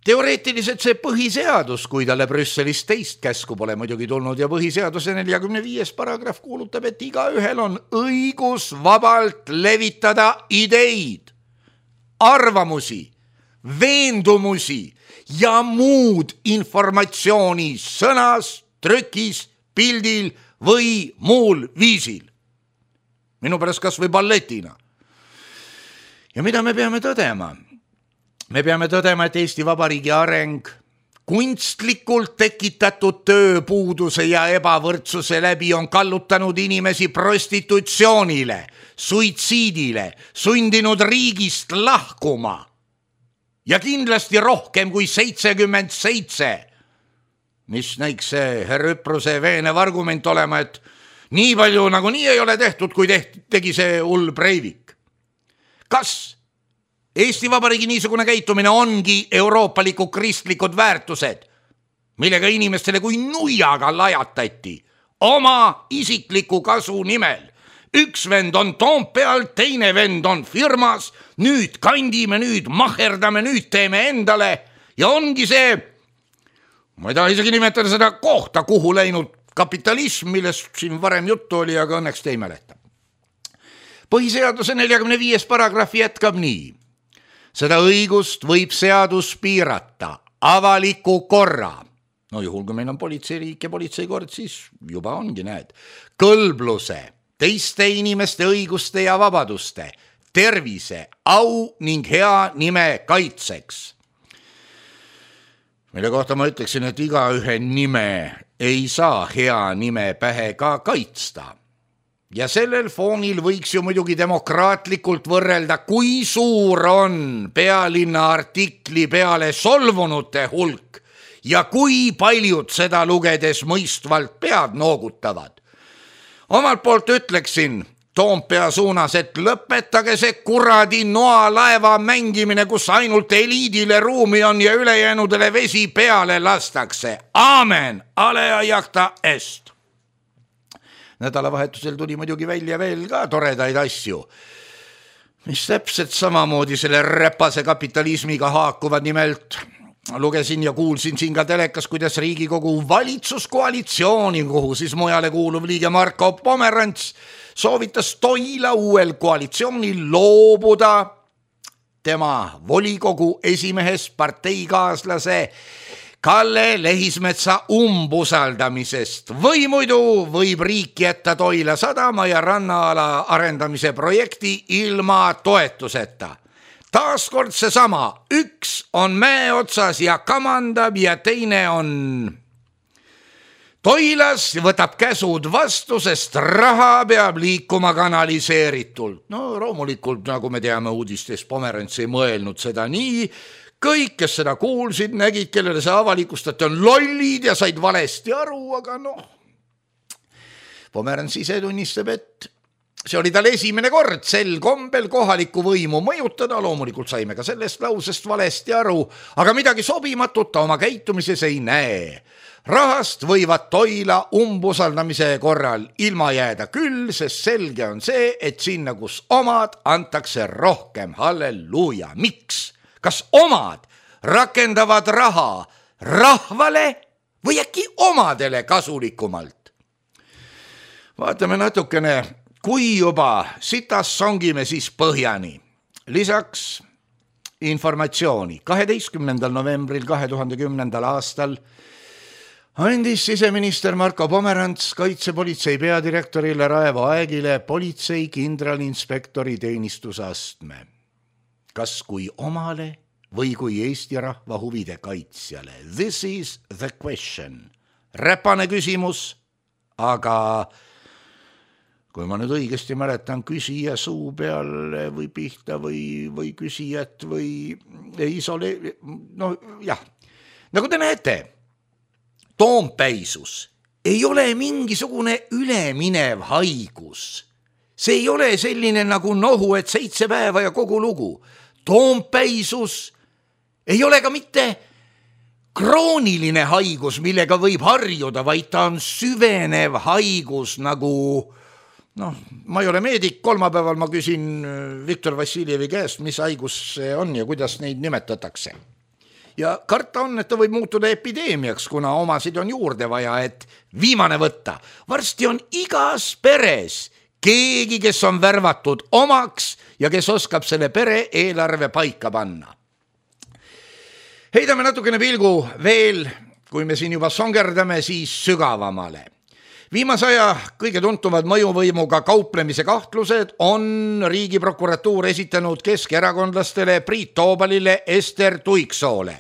teoreetiliselt see põhiseadus, kui talle Brüsselist teist käsku pole muidugi tulnud ja põhiseaduse 45. paragrahv kuulutab, et igaühel on õigus vabalt levitada ideid, arvamusi, veendumusi ja muud informatsiooni sõnas, trükis, pildil või muul viisil. Minu pärast kas või balletina. Ja mida me peame tõdema? Me peame tõdema, et Eesti Vabariigi areng kunstlikult tekitatud tööpuuduse ja ebavõrdsuse läbi on kallutanud inimesi prostitutsioonile, suitsiidile, sundinud riigist lahkuma ja kindlasti rohkem kui 77, mis näiks see herr Üpruse veenev argument olema, et nii palju nagu nii ei ole tehtud, kui tegi see hull Breivik. Kas Eesti Vabariigi niisugune käitumine ongi euroopaliku kristlikud väärtused, millega inimestele kui nuiaga lajatati oma isikliku kasu nimel? Üks vend on Toompeal, teine vend on firmas, nüüd kandime, nüüd maherdame, nüüd teeme endale ja ongi see, ma ei taha isegi nimetada seda kohta, kuhu läinud kapitalism, millest siin varem juttu oli, aga õnneks te ei mäleta. Põhiseaduse 45. paragrahv jätkab nii. Seda õigust võib seadus piirata avaliku korra. No juhul, kui meil on politseiriik ja politseikord, siis juba ongi, näed, kõlbluse, teiste inimeste õiguste ja vabaduste, tervise, au ning hea nime kaitseks. Mille kohta ma ütleksin, et igaühe nime ei saa hea nime pähe ka kaitsta. Ja sellel foonil võiks ju muidugi demokraatlikult võrrelda, kui suur on Pealinna artikli peale solvunute hulk ja kui paljud seda lugedes mõistvalt pead noogutavad. Omalt poolt ütleksin Toompea suunas, et lõpetage see kuradi noalaeva mängimine, kus ainult eliidile ruumi on ja ülejäänudele vesi peale lastakse. Aamen, alea jahta est. Nädalavahetusel tuli muidugi välja veel ka toredaid asju, mis täpselt samamoodi selle räpase kapitalismiga haakuvad. Nimelt lugesin ja kuulsin siin ka telekas, kuidas Riigikogu valitsuskoalitsiooni, kuhu siis mujale kuuluv liige Marko Pomerants soovitas Toila uuel koalitsioonil loobuda tema volikogu esimehest parteikaaslase Kalle Lehismetsa umbusaldamisest või muidu võib riik jätta Toila sadama ja rannaala arendamise projekti ilma toetuseta. Taaskord seesama, üks on mäe otsas ja kamandab ja teine on Toilas, võtab käsud vastu, sest raha peab liikuma kanaliseeritult. No loomulikult, nagu me teame uudistes, Pomerants ei mõelnud seda nii. Kõik, kes seda kuulsid, nägid, kellele see avalikustati, on lollid ja said valesti aru, aga noh. Pomerants ise tunnistab, et see oli tal esimene kord sel kombel kohalikku võimu mõjutada, loomulikult saime ka sellest lausest valesti aru, aga midagi sobimatut oma käitumises ei näe. Rahast võivad Toila umbusaldamise korral ilma jääda küll, sest selge on see, et sinna, kus omad, antakse rohkem. Halleluuja. Miks? Kas omad rakendavad raha rahvale või äkki omadele kasulikumalt? Vaatame natukene, kui juba sitas songime siis põhjani. Lisaks informatsiooni 12. novembril 2010. aastal andis siseminister Marko Pomerants kaitsepolitsei peadirektorile Raivo Aegile politsei kindralinspektori teenistusastme. Kas kui omale või kui Eesti rahva huvide kaitsjale? This is the question. Räpane küsimus, aga kui ma nüüd õigesti mäletan, küsija suu peale või pihta või küsijat või no jah. Nagu te näete, toompäisus ei ole mingisugune üleminev haigus. See ei ole selline nagu nohu, et 7 päeva ja kogu lugu. Toompäisus ei ole ka mitte krooniline haigus, millega võib harjuda, vaid ta on süvenev haigus nagu, ma ei ole meedik, kolmapäeval ma küsin Viktor Vassiljevi käest, mis haigus see on ja kuidas neid nimetatakse. ja karta on, et ta võib muutuda epideemiaks, kuna omasid on juurde vaja, et viimane võtta. Varsti on igas peres keegi, kes on värvatud omaks ja kes oskab selle pere eelarve paika panna. Heidame natukene pilgu veel, kui me siin juba songerdame, siis sügavamale. Viimase aja kõige tuntumad mõjuvõimuga kauplemise kahtlused on Riigiprokuratuur esitanud keskerakondlastele Priit Toobalile, Ester Tuiksoole.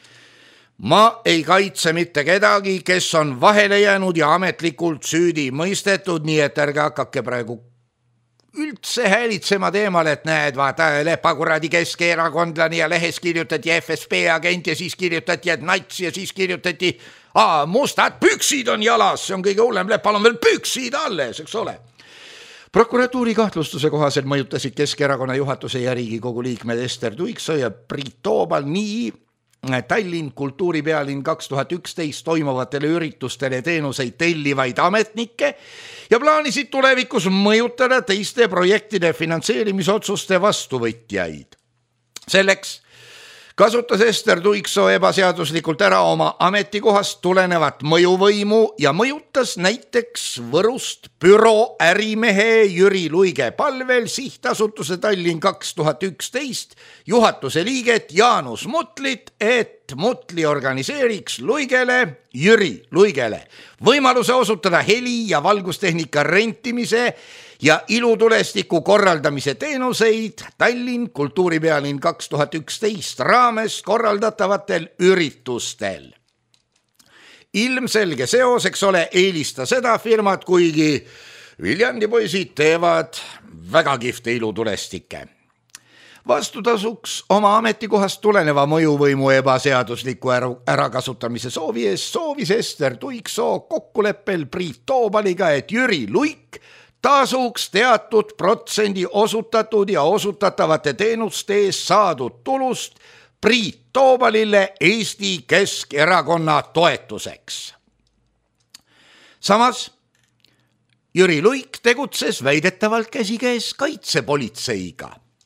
Ma ei kaitse mitte kedagi, kes on vahele jäänud ja ametlikult süüdi mõistetud, nii et ärge hakake praegu üldse häälitsema teemal, et näed, vaata, lepakuradi keskerakondlane ja lehes kirjutati FSB agent ja siis kirjutati, et nats ja siis kirjutati, mustad püksid on jalas, see on kõige hullem, lepal on veel püksid alles, eks ole. Prokuratuuri kahtlustuse kohaselt mõjutasid Keskerakonna juhatuse ja Riigikogu liikmed Ester Tuiksoo ja Priit Toobal nii Tallinn kultuuripealinn 2011 toimuvatele üritustele teenuseid tellivaid ametnikke ja plaanisid tulevikus mõjutada teiste projektide finantseerimisotsuste vastuvõtjaid. Selleks kasutas Ester Tuiksoo ebaseaduslikult ära oma ametikohast tulenevat mõjuvõimu ja mõjutas näiteks Võrust büroo ärimehe Jüri Luige palvel sihtasutuse Tallinn 2011 juhatuse liiget Jaanus Mutlit, et Mutli organiseeriks Jüri Luigele võimaluse osutada heli- ja valgustehnika rentimise ja ilutulestiku korraldamise teenuseid Tallinn kultuuripealinn 2011 raames korraldatavatel üritustel. Ilmselge seos, eks ole, eelista seda firmat, kuigi Viljandi poisid teevad väga kihvte ilutulestikke. Vastutasuks oma ametikohast tuleneva mõjuvõimu ebaseadusliku ärakasutamise soovi eest soovis Ester Tuiksoo kokkuleppel Priit Toobaliga, et Jüri Luik tasuks teatud protsendi osutatud ja osutatavate teenuste eest saadud tulust Priit Toobalile Eesti Keskerakonna toetuseks. Samas Jüri Luik tegutses väidetavalt käsikäes kaitsepolitseiga.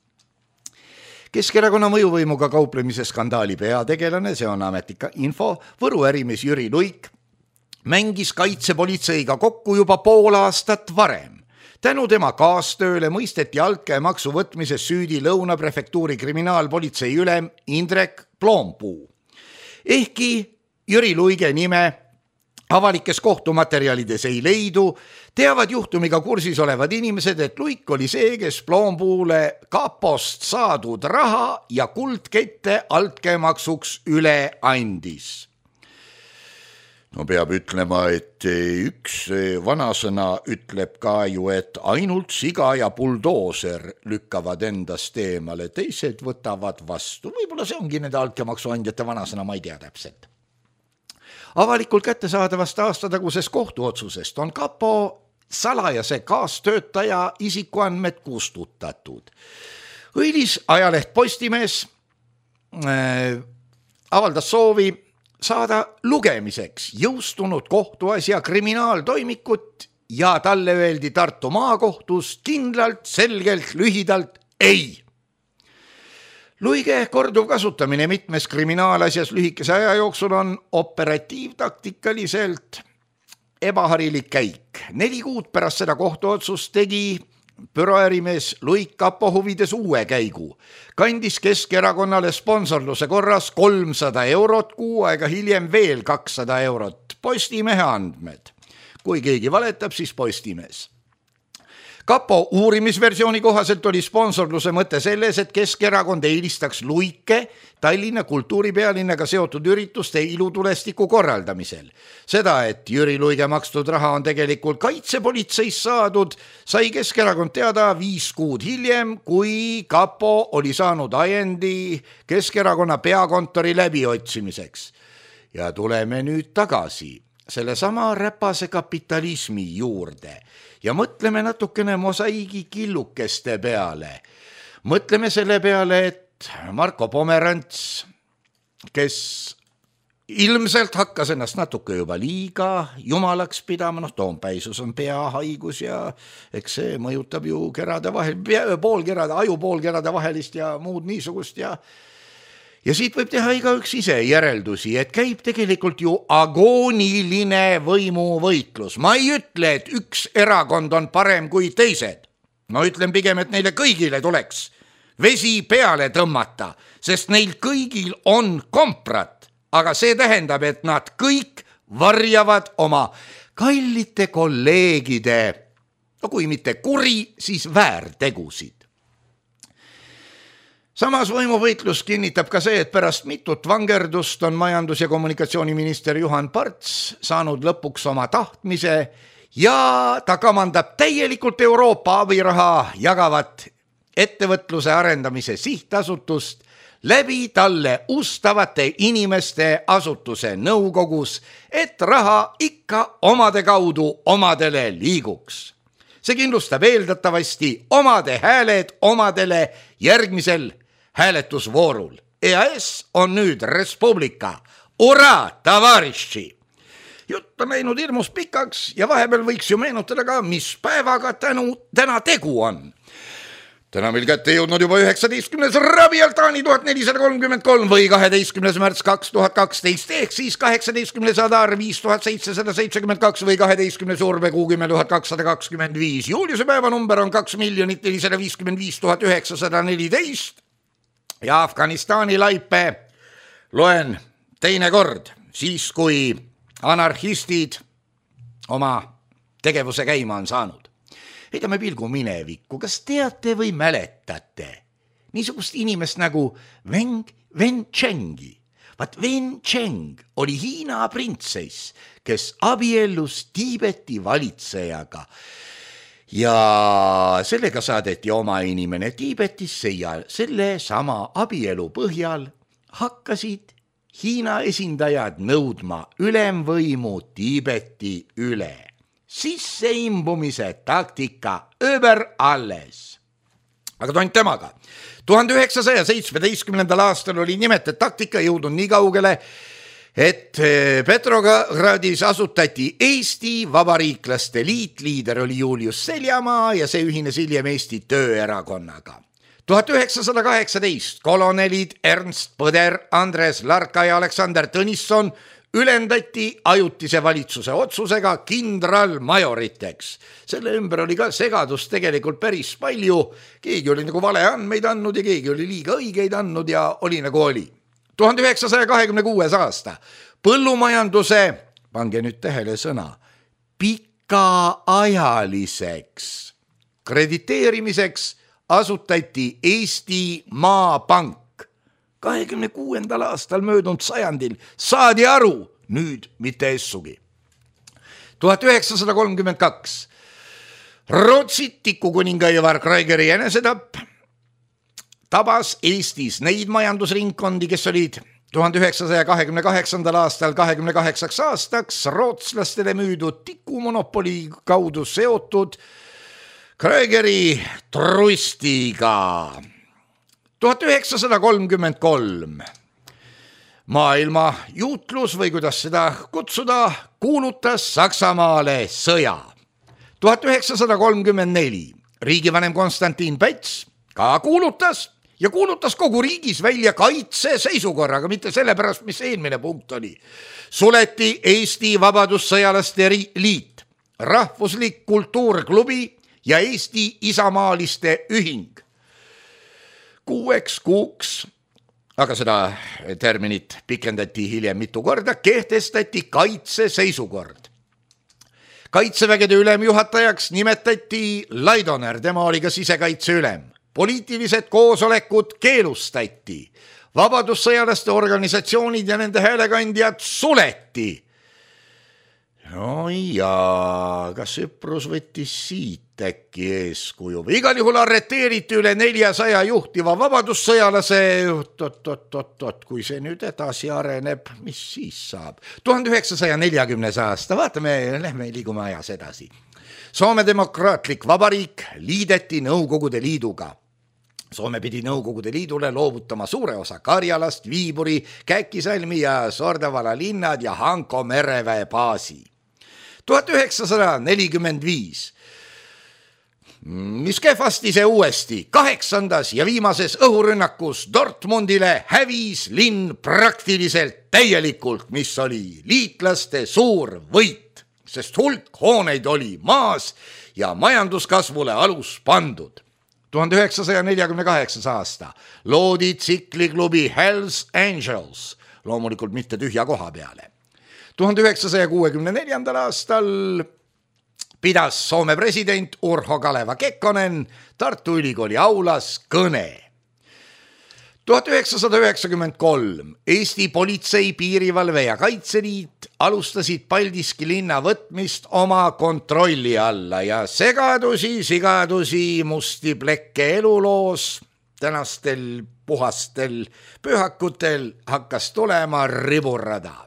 Keskerakonna mõjuvõimuga kauplemise skandaali peategelane, see on ametlik info, Võru ärimees Jüri Luik mängis kaitsepolitseiga kokku juba pool aastat varem. Tänu tema kaastööle mõisteti altkäemaksu võtmises süüdi Lõuna prefektuuri kriminaalpolitsei ülem Indrek Ploompuu. Ehkki Jüri Luige nime avalikes kohtumaterjalides ei leidu, teavad juhtumiga kursis olevad inimesed, et Luik oli see, kes Ploompuule kapost saadud raha ja kuldkette altkäemaksuks üle andis. No peab ütlema, et üks vanasõna ütleb ka ju, et ainult siga ja buldooser lükkavad endast eemale, teised võtavad vastu. Võib-olla see ongi nende altkäemaksuandjate vanasõna, ma ei tea täpselt. Avalikult kättesaadavast aastatagusest kohtuotsusest on kapo salajase kaastöötaja isikuandmed kustutatud. Õilis ajaleht Postimees avaldas soovi saada lugemiseks jõustunud kohtuasja kriminaaltoimikut ja talle öeldi Tartu maakohtus kindlalt, selgelt, lühidalt ei. Luige korduv kasutamine mitmes kriminaalasjas lühikese aja jooksul on operatiivtaktikaliselt ebaharilik käik. 4 kuud pärast seda kohtuotsust tegi büroärimees Luik kapo huvides uue käigu. Kandis Keskerakonnale sponsorluse korras 300 eurot, kuu aega hiljem veel 200 eurot. Postimehe andmed. Kui keegi valetab, siis Postimees. Kapo uurimisversiooni kohaselt oli sponsorluse mõte selles, et Keskerakond eelistaks Luike Tallinna kultuuripealinnaga seotud ürituste ilutulestiku korraldamisel. Seda, et Jüri Luige makstud raha on tegelikult kaitsepolitseis saadud, sai Keskerakond teada 5 kuud hiljem, kui Kapo oli saanud ajendi Keskerakonna peakontori läbiotsimiseks. Ja tuleme nüüd tagasi sellesama räpase kapitalismi juurde ja mõtleme natukene mosaiigi killukeste peale. Mõtleme selle peale, et Marko Pomerants, kes ilmselt hakkas ennast natuke juba liiga jumalaks pidama, toompäisus on peahaigus ja eks see mõjutab ju kerade vahel, poolkerade, aju poolkerade vahelist ja muud niisugust Ja siit võib teha igaüks ise järeldusi, et käib tegelikult ju agooniline võimuvõitlus. Ma ei ütle, et üks erakond on parem kui teised. No ütlen pigem, et neile kõigile tuleks vesi peale tõmmata, sest neil kõigil on komprat, aga see tähendab, et nad kõik varjavad oma kallite kolleegide, no kui mitte kuri, siis väärtegusid. Samas võimuvõitlus kinnitab ka see, et pärast mitut vangerdust on majandus- ja kommunikatsiooniminister Juhan Parts saanud lõpuks oma tahtmise ja ta kamandab täielikult Euroopa abiraha jagavat ettevõtluse arendamise sihtasutust läbi talle ustavate inimeste asutuse nõukogus, et raha ikka omade kaudu omadele liiguks. See kindlustab eeldatavasti omade hääled omadele järgmisel hääletusvoorul. EAS on nüüd Respublika. Ura, tavariši! Jutt on läinud hirmus pikaks ja vahepeal võiks ju meenutada ka, mis päevaga täna tegu on. Täna meil kätte jõudnud juba 19. Rabialtaani 1433 või 12. märts 2012 ehk siis 18. Adar 5772 või 12. Suurpekuu 10225. Juuliuse päevanumber on 2 455 914 ja Afganistani laipe loen teine kord, siis kui anarhistid oma tegevuse käima on saanud. Heidame pilgu minevikku, kas teate või mäletate niisugust inimest nagu Wen Chengi? Vaat Wen Cheng oli Hiina printsess, kes abiellus Tiibeti valitsejaga ja sellega saadeti oma inimene Tiibetisse ja selle sama abielu põhjal hakkasid Hiina esindajad nõudma ülemvõimu Tiibeti üle. Sisseimbumise taktika öber alles. Aga tont temaga. 1917. aastal oli nimetet taktika jõudnud nii kaugele, et Petrogradis asutati Eesti Vabariiklaste Liit, liider oli Julius Seljamaa ja see ühines hiljem Eesti Tööerakonnaga. 1918 kolonelid Ernst Põder, Andres Larka ja Aleksander Tõnisson ülendati ajutise valitsuse otsusega kindralmajoriteks. Selle ümber oli ka segadust tegelikult päris palju. Keegi oli nagu vale andmeid andnud ja keegi oli liiga õigeid andnud ja oli nagu oli. 1926. aasta põllumajanduse, pange nüüd tähele sõna, pikaajaliseks krediteerimiseks asutati Eesti Maapank. 26. aastal möödunud sajandil saadi aru, nüüd mitte essugi. 1932 Rootsi tikukuninga Ivar Kraigeri enesetapp tabas Eestis neid majandusringkondi, kes olid 1928. aastal 28 aastaks rootslastele müüdud tikumonopoli kaudu seotud Kraigeri trustiga. 1933 maailma juutlus või kuidas seda kutsuda, kuulutas Saksamaale sõja. 1934 riigivanem Konstantin Päts ka kuulutas kogu riigis välja kaitseseisukorraga, mitte sellepärast, mis eelmine punkt oli. Suleti Eesti Vabadussõjalaste Liit, Rahvuslik Kultuurklubi ja Eesti Isamaaliste Ühing. 6 kuuks, aga seda terminit pikendati hiljem mitu korda, kehtestati kaitseseisukord. Kaitsevägede ülemjuhatajaks nimetati Laidoner, tema oli ka sisekaitseülem. Poliitilised koosolekud keelustati. Vabadussõjalaste organisatsioonid ja nende häälekandjad suleti. No jaa, kas Üprus võttis siit äkki eeskuju? Igal juhul arreteeriti üle 400 juhtiva vabadussõjalase. Kui see nüüd edasi areneb, mis siis saab? 1940. aasta, vaatame, lähme liigume ajas edasi. Soome Demokraatlik Vabariik liideti Nõukogude Liiduga. Soome pidi Nõukogude Liidule loovutama suure osa Karjalast, Viiburi, Käkisalmi ja Sordavala linnad ja Hanko mereväe baasi. 1945 mis kehvasti see uuesti 8. ja viimases õhurünnakus Dortmundile hävis linn praktiliselt täielikult, mis oli liitlaste suur võit, sest hulk hooneid oli maas ja majanduskasvule alus pandud. 1948. aasta loodi tsikliklubi Hells Angels, loomulikult mitte tühja koha peale. 1964. aastal pidas Soome president Urho Kaleva Kekkonen Tartu Ülikooli aulas kõne. 1993 Eesti Politsei, Piirivalve ja Kaitseliit alustasid Paldiski linna võtmist oma kontrolli alla ja sigadusi, musti plekke eluloos tänastel puhastel pühakutel hakkas tulema riburada.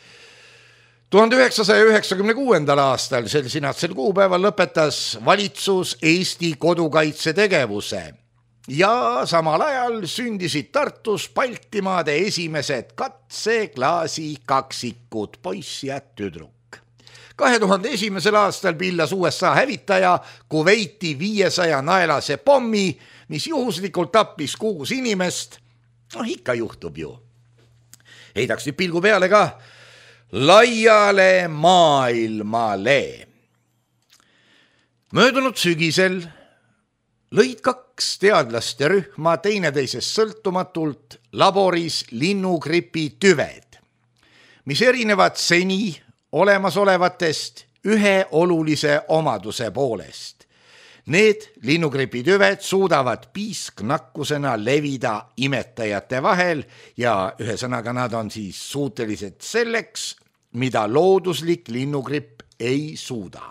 1996. aastal sel sinatsel kuupäeval lõpetas valitsus Eesti kodukaitse tegevuse ja samal ajal sündisid Tartus Baltimaade esimesed katseklaasi kaksikud, poiss ja tüdruk. 2001. aastal pillas USA hävitaja Kuveiti 500 naelase pommi, mis juhuslikult tappis 6 inimest. Ikka juhtub ju. Heidaks nüüd pilgu peale ka laiale maailmale. Möödunud sügisel lõid 2 teadlaste rühma teineteisest sõltumatult laboris linnugripi tüved, mis erinevad seni olemasolevatest ühe olulise omaduse poolest. Need linnugripi tüved suudavad piisknakkusena levida imetajate vahel ja ühesõnaga nad on siis suutelised selleks, mida looduslik linnugripp ei suuda.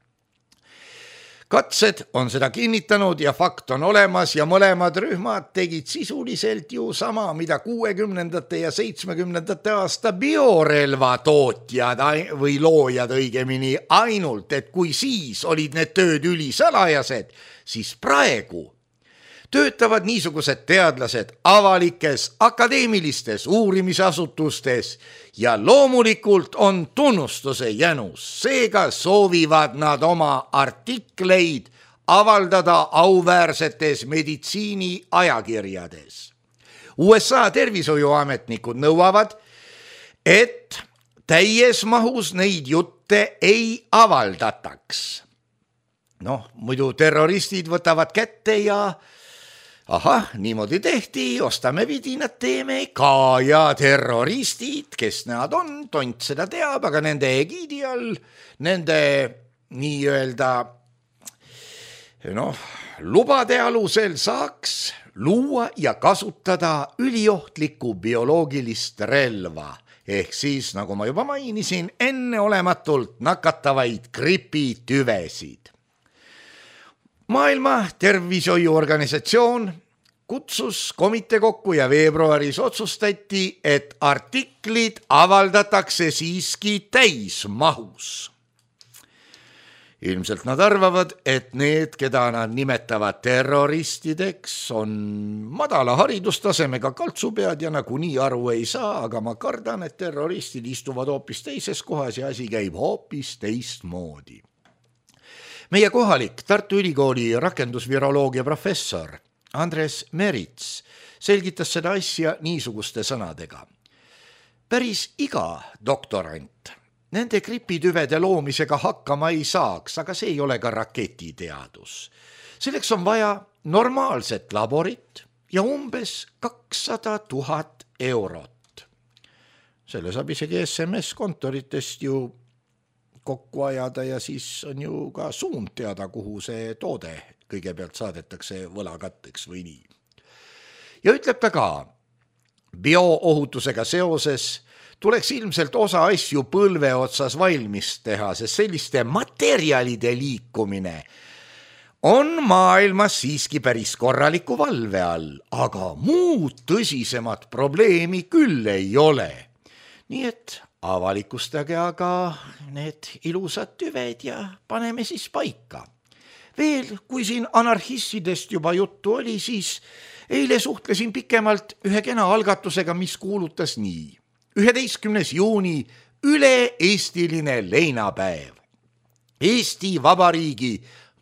Katsed on seda kinnitanud ja fakt on olemas ja mõlemad rühmad tegid sisuliselt ju sama, mida 60. ja 70. aasta biorelva tootjad või loojad õigemini, ainult et kui siis olid need tööd ülisalajased, siis praegu töötavad niisugused teadlased avalikes akadeemilistes uurimisasutustes ja loomulikult on tunnustuse jänus. Seega soovivad nad oma artikleid avaldada auväärsetes meditsiini ajakirjades. USA tervishoiuametnikud nõuavad, et täies mahus neid jutte ei avaldataks. Muidu terroristid võtavad kätte ja niimoodi tehti, ostame vidinad, teeme ka ja terroristid, kes nad on, tont seda teab, aga nende egiidi all, nende nii-öelda lubade alusel saaks luua ja kasutada üliohtlikku bioloogilist relva, ehk siis, nagu ma juba mainisin, enneolematult nakatavaid gripitüvesid. Maailma Tervishoiuorganisatsioon kutsus komitee kokku ja veebruaris otsustati, et artiklid avaldatakse siiski täismahus. Ilmselt nad arvavad, et need, keda nad nimetavad terroristideks, on madala haridustasemega kaltsupead ja nagunii aru ei saa, aga ma kardan, et terroristid istuvad hoopis teises kohas ja asi käib hoopis teistmoodi. Meie kohalik Tartu Ülikooli rakendusviroloogia professor Andres Merits selgitas seda asja niisuguste sõnadega. Päris iga doktorant nende gripitüvede loomisega hakkama ei saaks, aga see ei ole ka raketiteadus. Selleks on vaja normaalset laborit ja umbes 200 000 eurot. Selle saab isegi SMS-kontoritest ju kokku ajada ja siis on ju ka suund teada, kuhu see toode kõigepealt saadetakse võlakatteks või nii. Ja ütleb ta ka, bioohutusega seoses tuleks ilmselt osa asju põlve otsas valmis teha, sest selliste materjalide liikumine on maailmas siiski päris korraliku valve all, aga muud tõsisemat probleemi küll ei ole. Nii et avalikustage aga need ilusad tüved ja paneme siis paika. Veel, kui siin anarhistidest juba juttu oli, siis eile suhtlesin pikemalt ühe kena algatusega, mis kuulutas nii. 11. juuni üle-eestiline leinapäev. Eesti Vabariigi